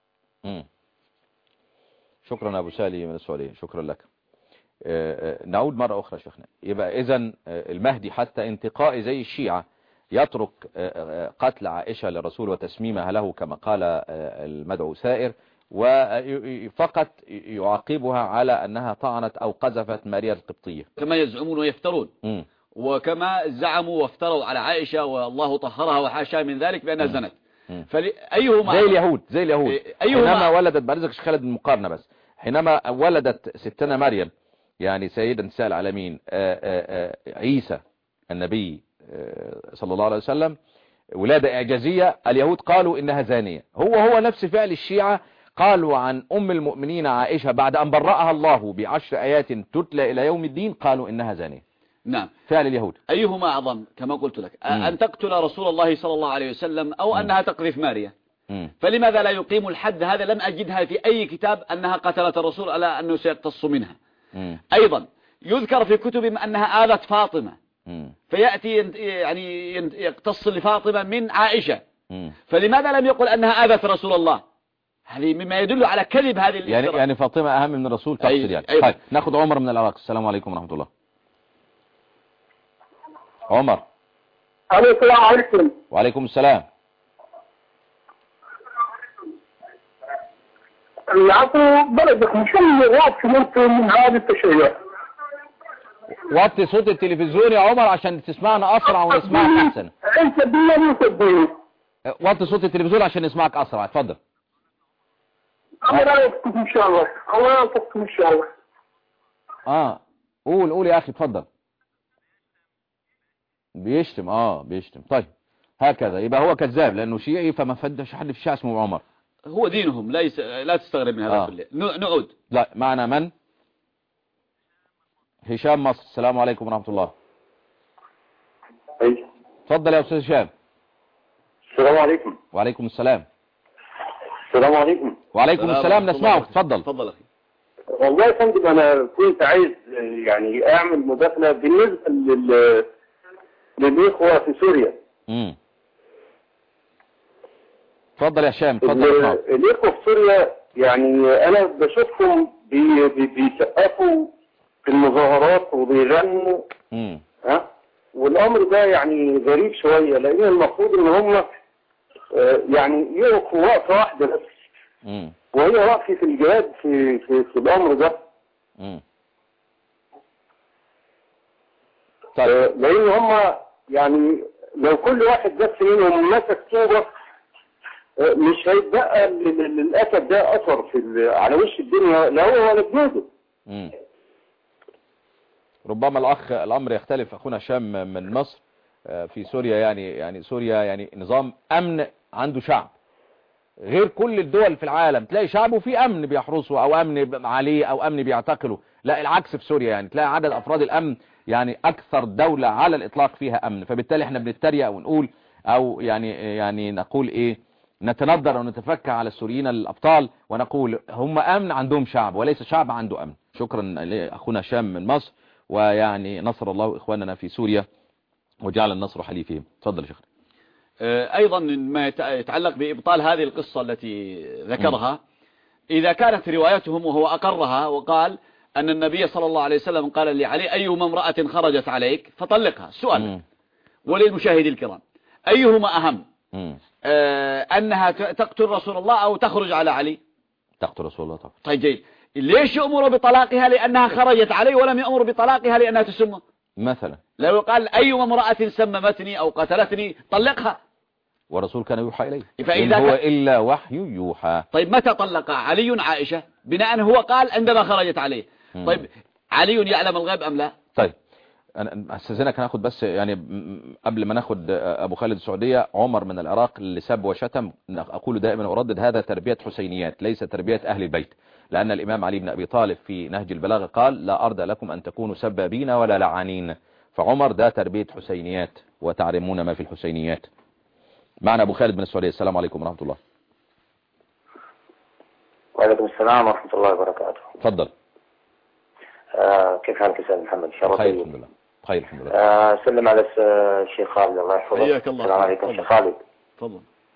شكرا أبو سالي من السعودية، شكرا لك. نعود مرة أخرى شيخنا. يبقى إذن المهدي حتى انتقاء زي الشيعة يترك قتل عائشة للرسول وتسميمها له كما قال المدعو سائر، وفقط يعاقبها على أنها طعنت أو قذفت ماريا القبطية كما يزعمون ويفترون. وكما زعموا وافتروا على عائشة والله طهرها وحاشا من ذلك بأنها زنت. أيهما زي اليهود حينما ولدت، بعرضك شيخ خالد المقارنة بس، حينما ولدت ستنا مريم يعني سيدة نساء العالمين عيسى النبي صلى الله عليه وسلم ولادة إعجازية، اليهود قالوا إنها زانية. هو نفس فعل الشيعة، قالوا عن أم المؤمنين عائشة بعد أن برأها الله ب10 آيات تتلى إلى يوم الدين قالوا إنها زانية. نعم، فعل اليهود. أيهما أعظم كما قلت لك، أن تقتل رسول الله صلى الله عليه وسلم أو أنها تقذف ماريا؟ فلماذا لا يقيم الحد؟ هذا لم أجدها في أي كتاب أنها قتلت الرسول على أنه سيقتص منها. أيضا يذكر في كتبهم أنها آذت فاطمة، فيأتي يعني يقتص لفاطمة من عائشة. فلماذا لم يقل أنها آذت رسول الله؟ هذه مما يدل على كذب هذه الافتراء. يعني فاطمة أهم من الرسول تقصد يعني. طيب ناخذ عمر من العراق. السلام عليكم ورحمة الله. عمر. السلام عليكم. وعليكم السلام. العفو، بلدكم شو واضح من هذا التشيع؟ وطي صوت التلفزيون يا عمر عشان تسمعنا أسرع ونسمعك أحسن. أنت بالله يصدقني. وطي صوت التلفزيون عشان نسمعك أسرع. اتفضل. الله يوفقكم إن شاء الله. الله يوفقكم إن شاء الله. قول يا أخي اتفضل. بيشتم. طيب هكذا يبقى هو كذاب لأنه شيعي، فما فدش حد في الشيعة اسمه عمر. هو دينهم، لا تستغرب من هذا كله. نعود. لا، معنا من؟ هشام مصر. السلام عليكم ورحمة الله. تفضل يا أستاذ هشام. السلام عليكم. وعليكم السلام. السلام عليكم. وعليكم السلام، نسمعك. تفضل أخي. والله يا فندم أنا كنت عايز يعني أعمل مداخلة بالنسبة للإخوة في سوريا. تفضل يا هشام. تفضل. الإخوة في سوريا يعني أنا بشوفهم بيسقفوا في المظاهرات وبيغنوا. والأمر ده يعني غريب شوية، لأن المفروض إن هم يعني يقفوا وقفة واحدة بس، وهي وقفة في الجهاد في الأمر ده. لأن هم يعني لو كل واحد بس منهم مسك صورة مش هيتبقى للأسف ده أثر على وش الدنيا لا هو ولا جنوده. ربما الأمر يختلف. أخونا هشام من مصر في سوريا، يعني سوريا يعني نظام أمن، عنده شعب غير كل الدول في العالم، تلاقي شعبه فيه أمن بيحرسه أو أمن عليه أو أمن بيعتقله. لا، العكس في سوريا، يعني تلاقي عدد أفراد الأمن يعني أكثر دولة على الإطلاق فيها أمن. فبالتالي احنا بنتريق ونقول أو يعني نقول إيه، نتندر أو نتفكى على السوريين الأبطال ونقول هم أمن عندهم شعب وليس شعب عنده أمن. شكرا لأخونا هشام من مصر، ويعني نصر الله إخواننا في سوريا وجعل النصر حليفهم. تفضل يا شيخ. أيضا ما يتعلق بإبطال هذه القصة التي ذكرها، إذا كانت روايتهم وهو أقرها وقال أن النبي صلى الله عليه وسلم قال لعلي أيهما امرأة خرجت عليك فطلقها. السؤال وللمشاهد الكرام، أيهما أهم، أنها تقتل رسول الله أو تخرج على علي؟ تقتل رسول الله طبعا. طيب جيد، ليش يأمر بطلاقها لأنها خرجت علي ولم يأمر بطلاقها لأنها تسمه مثلا؟ لو قال أيما امرأة سممتني أو قتلتني طلقها، ورسول كان يوحى إليه، فإذا إن هو إلا وحي يوحى. طيب متى طلق علي عائشة؟ بناء هو قال عندما خرجت عليه. طيب علي يعلم الغيب أم لا؟ طيب أنا أستاذنك هناخد بس يعني قبل ما ناخد أبو خالد السعودية، عمر من العراق اللي سب وشتم، أقول دائما وأردد هذا تربية حسينيات ليس تربية أهل البيت، لأن الإمام علي بن أبي طالب في نهج البلاغة قال لا أرضى لكم أن تكونوا سبابين ولا لعانين. فعمر ده تربية حسينيات وتعلمون ما في الحسينيات. معنا أبو خالد من السعودية. السلام عليكم ورحمة الله. وعليكم السلام ورحمة الله وبركاته. تفضل. كيف حالك أستاذ محمد؟ إن شاء الله خير الحمد لله. خير الحمد لله. سلم على الشيخ خالد الله يحفظه. حياك الله. السلام عليكم شيخ خالد. تفضل.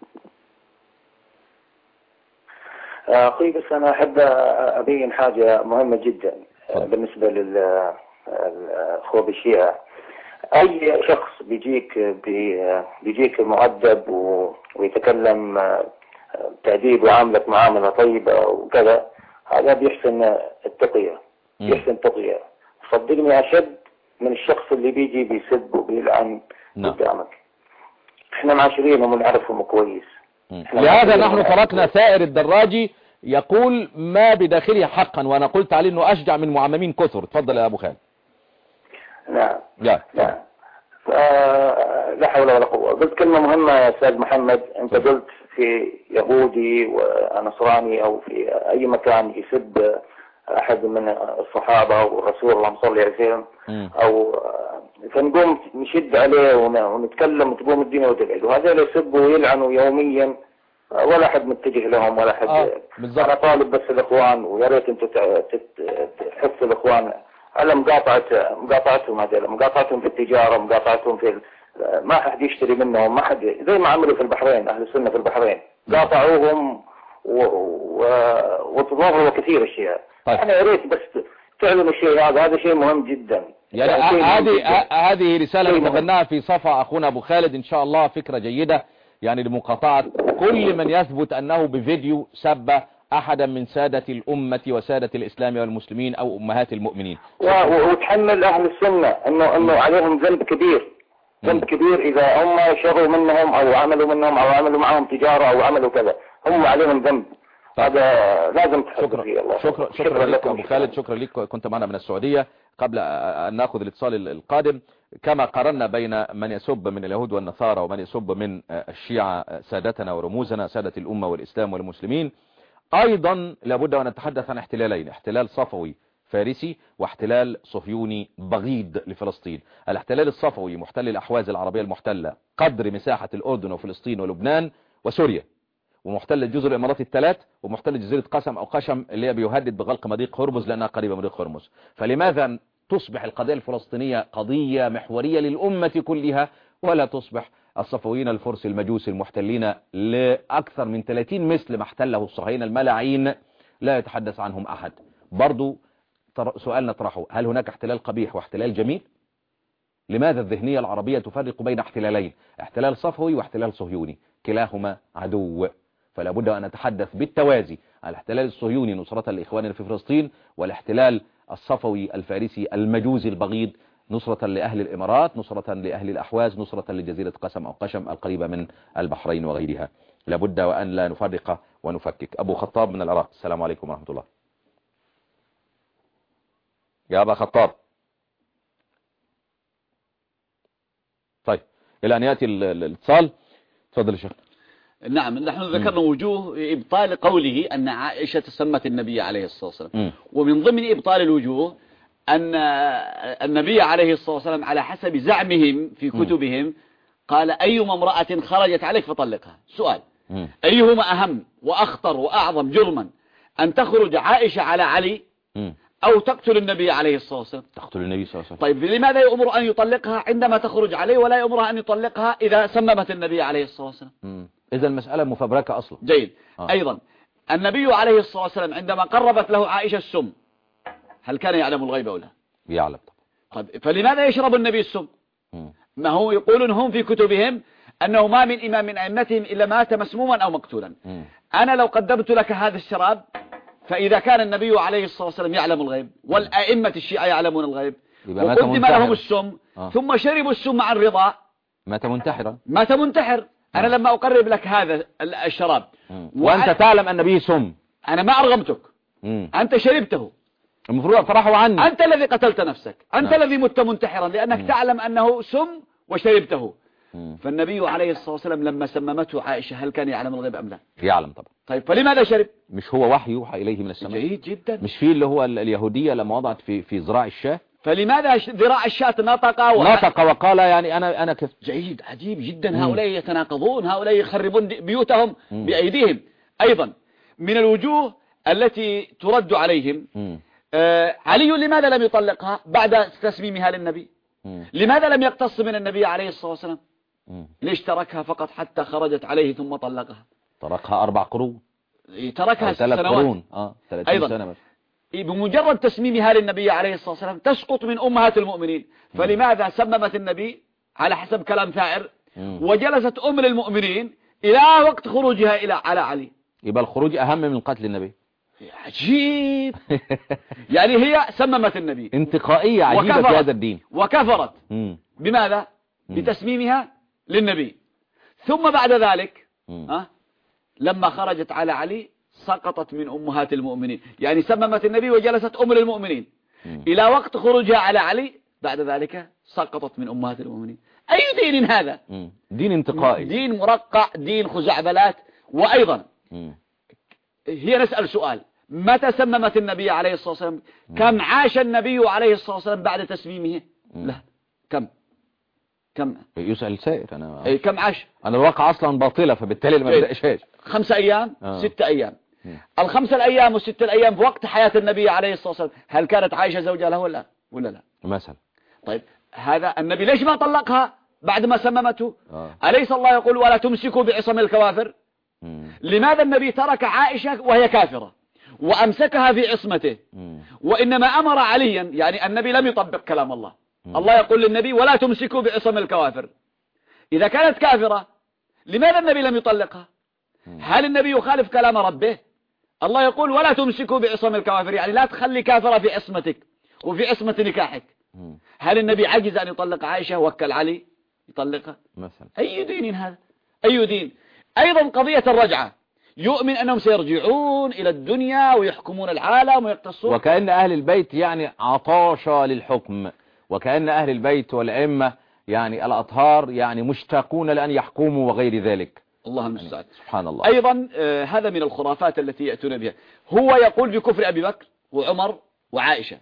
أخي بس أنا أحب أبين حاجة مهمة جدا بالنسبة للأخوة بالشيعة. أي شخص بيجيك مؤدب ويتكلم تأديب وعاملك معاملة طيبة وكذا، هذا بيحسن التقية، بيحسن التقية. صدقني أشد من الشخص اللي بيجي بيسب وبيلعن قدامك. احنا معاشرينهم ونعرفهم كويس. لهذا نحن تركنا ثائر الدراجي يقول ما بداخله حقا، وانا قلت عليه انه اشجع من معممين كثر. تفضل يا ابو خالد. نعم. نعم. لا حول ولا قوة. قلت كلمة مهمة يا أستاذ محمد. أنت قلت في يهودي ونصراني أو في أي مكان يسب أحد من الصحابة والرسول اللهم صل عليه وسلم، أو فنقوم نشد عليه ونتكلم وتقوم الدنيا وتقعد، وهذا يسبوا ويلعنوا يوميا ولا أحد متجه لهم ولا أحد. أنا طالب بس الإخوان، ويا ريت أنتم تحثوا الإخوان على مقاطعتهم، هذول مقاطعتهم في التجارة، مقاطعتهم في ما حد يشتري منهم، ما حد، زي ما عملوا في البحرين أهل السنة في البحرين، قاطعوهم وتظاهروا كثير أشياء. أنا يا ريت بس تعلموا الشيء هذا شيء مهم جدا. يعني هذه رسالة نتبناها في صفحة أخونا أبو خالد إن شاء الله، فكرة جيدة يعني لمقاطعة كل من يثبت أنه بفيديو سب أحدا من سادة الأمة وسادة الإسلام والمسلمين أو أمهات المؤمنين، وتحمل أهل السنة أنه عليهم ذنب كبير، ذنب كبير إذا هم شروا منهم أو عملوا منهم أو عملوا معهم تجارة أو عملوا كذا، هم عليهم ذنب. هذا لازم تحضر فيه. الله شكرا لك أبو خالد، شكرا لك. كنت معنا من السعودية. قبل أن نأخذ الاتصال القادم، كما قارنا بين من يسب من اليهود والنصارى ومن يسب من الشيعة سادتنا ورموزنا سادة الأمة والإسلام والمسلمين، أيضا لابد أن نتحدث عن احتلالين: احتلال صفوي فارسي واحتلال صهيوني بغيض لفلسطين. الاحتلال الصفوي محتل الأحواز العربية المحتلة قدر مساحة الأردن وفلسطين ولبنان وسوريا، ومحتل جزر الإمارات الثلاث، ومحتل جزيرة قسم أو قشم اللي هي بيهدد بغلق مضيق هرمز لأنها قريبة من مضيق هرمز. فلماذا تصبح القضية الفلسطينية قضية محورية للأمة كلها، ولا تصبح الصفويين الفرس المجوس المحتلين لأكثر من 30 مثل ما احتله الصهاينة الملاعين لا يتحدث عنهم أحد؟ برضو سؤال نطرحه: هل هناك احتلال قبيح واحتلال جميل؟ لماذا الذهنية العربية تفرق بين احتلالين، احتلال صفوي واحتلال صهيوني؟ كلاهما عدو. فلا بد أن نتحدث بالتوازي عن الاحتلال الصهيوني نصرة لإخواننا في فلسطين، والاحتلال الصفوي الفارسي المجوزي البغيض نصرة لأهل الإمارات، نصرة لأهل الأحواز، نصرة لجزيرة قسم أو قشم القريبة من البحرين وغيرها. لابد وأن لا نفرق ونفكك. أبو خطاب من العراق. السلام عليكم ورحمة الله. يا أبا خطاب. إلى أن يأتي الاتصال. تفضل يا شيخ. نعم، نحن ذكرنا وجوه إبطال قوله أن عائشة سمت النبي عليه الصلاة والسلام، ومن ضمن إبطال الوجوه أن النبي عليه الصلاة والسلام على حسب زعمهم في كتبهم قال أيما امرأة خرجت عليك فطلقها. سؤال: أيهما أهم وأخطر وأعظم جرما، أن تخرج عائشة على علي أو تقتل النبي عليه الصلاة والسلام؟ تقتل النبي صلى الله عليه وسلم. طيب لماذا يأمر أن يطلقها عندما تخرج عليه، ولا يأمرها أن يطلقها إذا سممت النبي عليه الصلاة والسلام؟ إذا المسألة مفبركة أصلا. جيد. أيضا النبي عليه الصلاة والسلام عندما قربت له عائشة السم، هل كان يعلم الغيب أو لا؟ يعلم. طيب فلماذا يشرب النبي السم؟ ما هو يقولون هم في كتبهم أنه ما من إمام من أئمتهم إلا مات مسموما أو مقتولا. أنا لو قدمت لك هذا الشراب، فإذا كان النبي عليه الصلاة والسلام يعلم الغيب والأئمة الشيعة يعلمون الغيب وقدم لهم السم ثم شربوا السم عن رضا، مات منتحرا. مات منتحر. أنا لما أقرب لك هذا الشراب وأنت تعلم أن به سم، أنا ما أرغمتك، أنت شربته، المفروض أطرحه عني. أنت الذي قتلت نفسك، أنت الذي مت منتحرا لأنك تعلم أنه سم وشربته. فالنبي عليه الصلاة والسلام لما سممته عائشة هل كان يعلم الغيب أم لا؟ يعلم طبعا. طيب فلماذا شرب؟ مش هو وحي يوحى إليه من السماء؟ جيد جدا. مش فيه اللي هو اليهودية لما وضعت في ذراع الشاة؟ فلماذا ذراع الشاة نطق وقال يعني أنا كفت. جيد، عجيب جدا. هؤلاء يتناقضون، هؤلاء يخربون بيوتهم بأيديهم. أيضا من الوجوه التي ترد عليهم علي لماذا لم يطلقها بعد تسميمها للنبي؟ لماذا لم يقتص من النبي عليه الصلاة والسلام؟ ليش تركها فقط حتى خرجت عليه ثم طلقها؟ تركها 4 قرون، تركها 3 سنوات. 30 أيضا سنة. بمجرد تسميمها للنبي عليه الصلاة والسلام تسقط من أمهات المؤمنين. فلماذا سممت النبي على حسب كلام ثائر وجلست أم المؤمنين إلى وقت خروجها على علي؟ يبقى الخروج أهم من قتل النبي. عجيب. يعني هي سممت النبي، انتقائية عجيبة في هذا الدين. وكفرت بماذا؟ بتسميمها للنبي. ثم بعد ذلك لما خرجت على علي سقطت من أمهات المؤمنين. يعني سممت النبي وجلست أم المؤمنين إلى وقت خروجها على علي، بعد ذلك سقطت من أمهات المؤمنين. أي دين هذا؟ دين انتقائي، دين مرقع، دين خزعبلات. وأيضا هي نسأل سؤال: متى سممت النبي عليه الصلاة والسلام؟ كم عاش النبي عليه الصلاة والسلام بعد تسميمه؟ لا، كم يسأل سائر. كم عاش؟ أنا الواقع أصلا باطلة، فبالتالي ما بدأشهاش. 5 أيام 6 أيام. ال5 الأيام و6 الأيام في وقت حياة النبي عليه الصلاة والسلام هل كانت عائشة زوجة له ولا لا؟ مثلا. طيب هذا النبي ليش ما طلقها بعد ما سممته؟ أليس الله يقول ولا تمسكوا بعصم الكوافر؟ لماذا النبي ترك عائشة وهي كافرة وأمسكها في عصمته، وإنما أمر عليا؟ يعني النبي لم يطبق كلام الله. الله يقول للنبي ولا تمسكوا بعصم الكوافر. إذا كانت كافرة لماذا النبي لم يطلقها؟ هل النبي يخالف كلام ربه؟ الله يقول ولا تمسكوا بعصم الكوافر، يعني لا تخلي كافرة في عصمتك وفي عصمة نكاحك. هل النبي عجز أن يطلق عائشة وكل علي يطلقها مثلا؟ أي دين هذا؟ أي دين؟ أيضا قضية الرجعة، يؤمن أنهم سيرجعون إلى الدنيا ويحكمون العالم ويقتصون، وكأن أهل البيت يعني عطاشة للحكم، وكأن أهل البيت والأئمة يعني الأطهار يعني مشتاقون لأن يحكموا وغير ذلك. الله المستعان. سبحان الله. أيضا هذا من الخرافات التي يأتون بها. هو يقول بكفر أبي بكر وعمر وعائشة،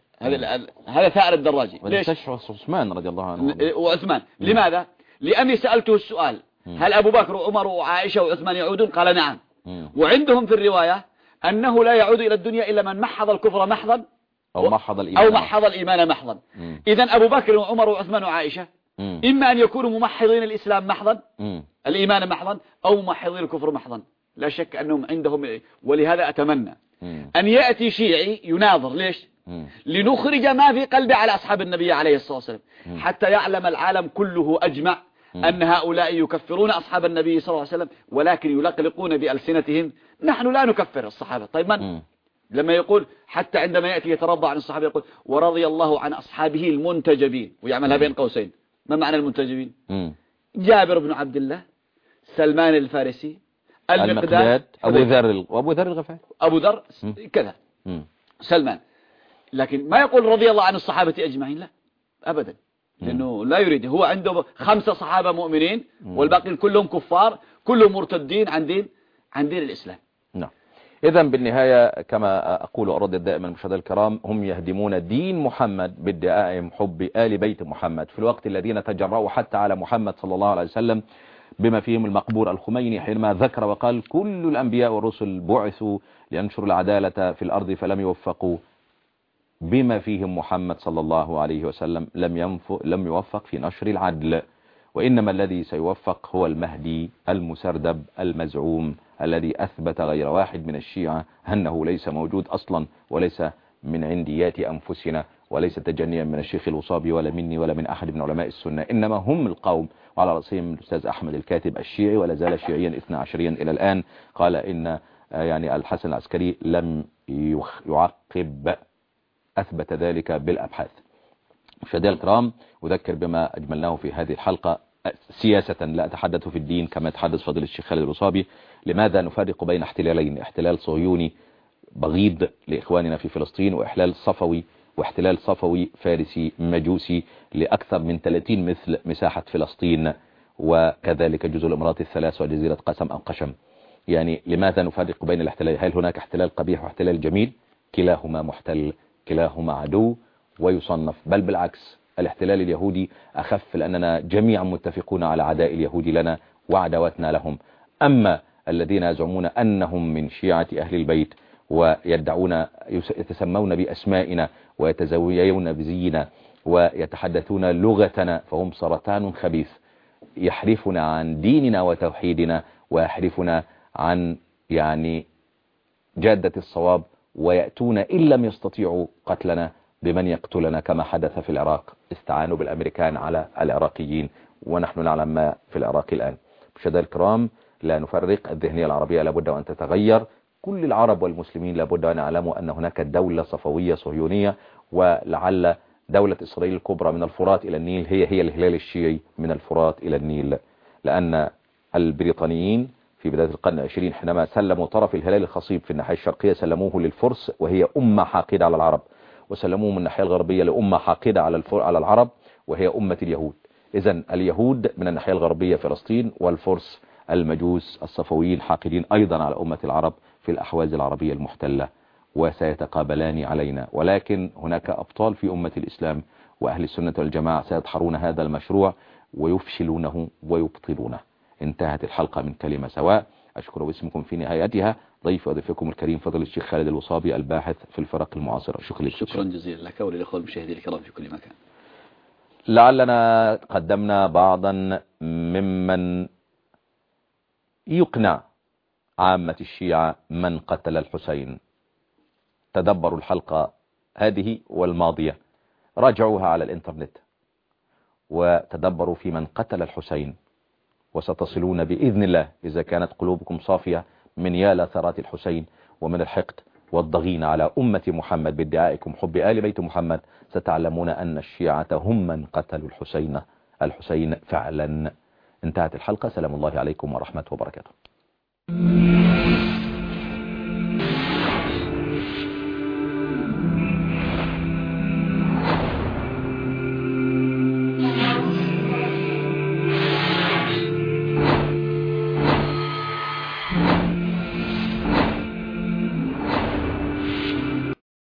هذا ثائر الدراجي. ليش؟ عثمان رضي الله عنه وعثمان. لماذا؟ لأني سألته السؤال: هل أبو بكر وعمر وعائشة وعثمان يعودون؟ قال نعم. وعندهم في الرواية أنه لا يعود إلى الدنيا إلا من محض الكفر محضا أو محض الإيمان محضا. إذن أبو بكر وعمر وعثمان وعائشة إما أن يكونوا ممحضين الإسلام محضا، الإيمان محضا، أو ممحضين الكفر محضا. لا شك أنهم عندهم. ولهذا أتمنى أن يأتي شيعي يناظر. ليش؟ لنخرج ما في قلبه على أصحاب النبي عليه الصلاة والسلام، حتى يعلم العالم كله أجمع أن هؤلاء يكفرون أصحاب النبي صلى الله عليه وسلم، ولكن يلقلقون بألسنتهم نحن لا نكفر الصحابة. طيب من؟ لما يقول حتى عندما يأتي يترضى عن الصحابة يقول ورضي الله عن أصحابه المنتجبين، ويعملها بين قوسين. ما معنى المنتجبين؟ جابر بن عبد الله، سلمان الفارسي، المقداد، أبو ذر الغفاري، أبو ذر كذا، سلمان. لكن ما يقول رضي الله عن الصحابة أجمعين، لا أبدا. لأنه لا يريد، هو عنده 5 صحابة مؤمنين والباقين كلهم كفار، كلهم مرتدين عن دين الإسلام. نعم. إذن بالنهاية كما أقول وأردد دائما المشاهدين الكرام، هم يهدمون دين محمد بادعائهم حب آل بيت محمد، في الوقت الذين تجرؤوا حتى على محمد صلى الله عليه وسلم، بما فيهم المقبور الخميني حينما ذكر وقال كل الأنبياء والرسل بعثوا لينشروا العدالة في الأرض فلم يوفقوا، بما فيهم محمد صلى الله عليه وسلم لم يوفق في نشر العدل، وإنما الذي سيوفق هو المهدي المسردب المزعوم الذي أثبت غير واحد من الشيعة أنه ليس موجود أصلا، وليس من عنديات أنفسنا، وليس تجنيا من الشيخ الوصابي ولا مني ولا من أحد من علماء السنة، إنما هم القوم، وعلى رأسهم الأستاذ أحمد الكاتب الشيعي ولا زال شيعيا 12 إلى الآن، قال إن يعني الحسن العسكري لم يعقب، أثبت ذلك بالأبحاث. مشاهدينا الكرام، أذكر بما أجملناه في هذه الحلقة سياسة، لا أتحدث في الدين كما يتحدث فضيلة الشيخ خالد الوصابي. لماذا نفرق بين احتلالين؟ احتلال صهيوني بغيض لإخواننا في فلسطين، واحتلال صفوي فارسي مجوسي لأكثر من 30 مثل مساحة فلسطين، وكذلك جزء الإمارات الثلاث وجزيرة قسم أو قشم. يعني لماذا نفرق بين الاحتلالين؟ هل هناك احتلال قبيح واحتلال جميل؟ كلاهما محتل، كلاهما عدو ويصنف، بل بالعكس الاحتلال اليهودي أخف، لأننا جميعا متفقون على عداء اليهود لنا وعداوتنا لهم. أما الذين يزعمون أنهم من شيعة أهل البيت ويدعون يتسمون بأسمائنا ويتزويون بزينا ويتحدثون لغتنا، فهم سرطان خبيث يحرفنا عن ديننا وتوحيدنا، ويحرفنا عن يعني جادة الصواب، ويأتون إن لم يستطيعوا قتلنا بمن يقتلنا كما حدث في العراق، استعانوا بالأمريكان على العراقيين، ونحن نعلم ما في العراق الآن. مشاهدينا الكرام، لا نفرق، الذهنية العربية لابد أن تتغير، كل العرب والمسلمين لابد أن يعلموا أن هناك دولة صفوية صهيونية، ولعل دولة إسرائيل الكبرى من الفرات إلى النيل هي الهلال الشيعي من الفرات إلى النيل، لأن البريطانيين في بداية القرن العشرين حينما سلموا طرف الهلال الخصيب في الناحية الشرقية سلموه للفرس وهي أمة حاقدة على العرب، وسلموه من الناحية الغربية لأمة حاقدة على العرب وهي أمة اليهود. إذن اليهود من الناحية الغربية فلسطين، والفرس المجوس الصفويين حاقدين أيضا على أمة العرب في الأحواز العربية المحتلة، وسيتقابلان علينا. ولكن هناك أبطال في أمة الإسلام وأهل السنة والجماعة سيدحرون هذا المشروع ويفشلونه ويبطلونه. انتهت الحلقة من كلمة سواء. أشكر باسمكم في نهايتها ضيف وضيفكم الكريم فضل الشيخ خالد الوصابي الباحث في الفرق المعاصرة. شكرا جزيلا لك وللأخوة المشاهدين الكرام في كل مكان. لعلنا قدمنا بعضا ممن يقنع عامة الشيعة من قتل الحسين. تدبروا الحلقة هذه والماضية، راجعوها على الانترنت وتدبروا في من قتل الحسين، وستصلون بإذن الله إذا كانت قلوبكم صافية من يا ثرات الحسين ومن الحقد والضغين على أمة محمد بادعائكم حب آل بيت محمد، ستعلمون أن الشيعة هم من قتلوا الحسين فعلا. انتهت الحلقة. سلام الله عليكم ورحمة وبركاته.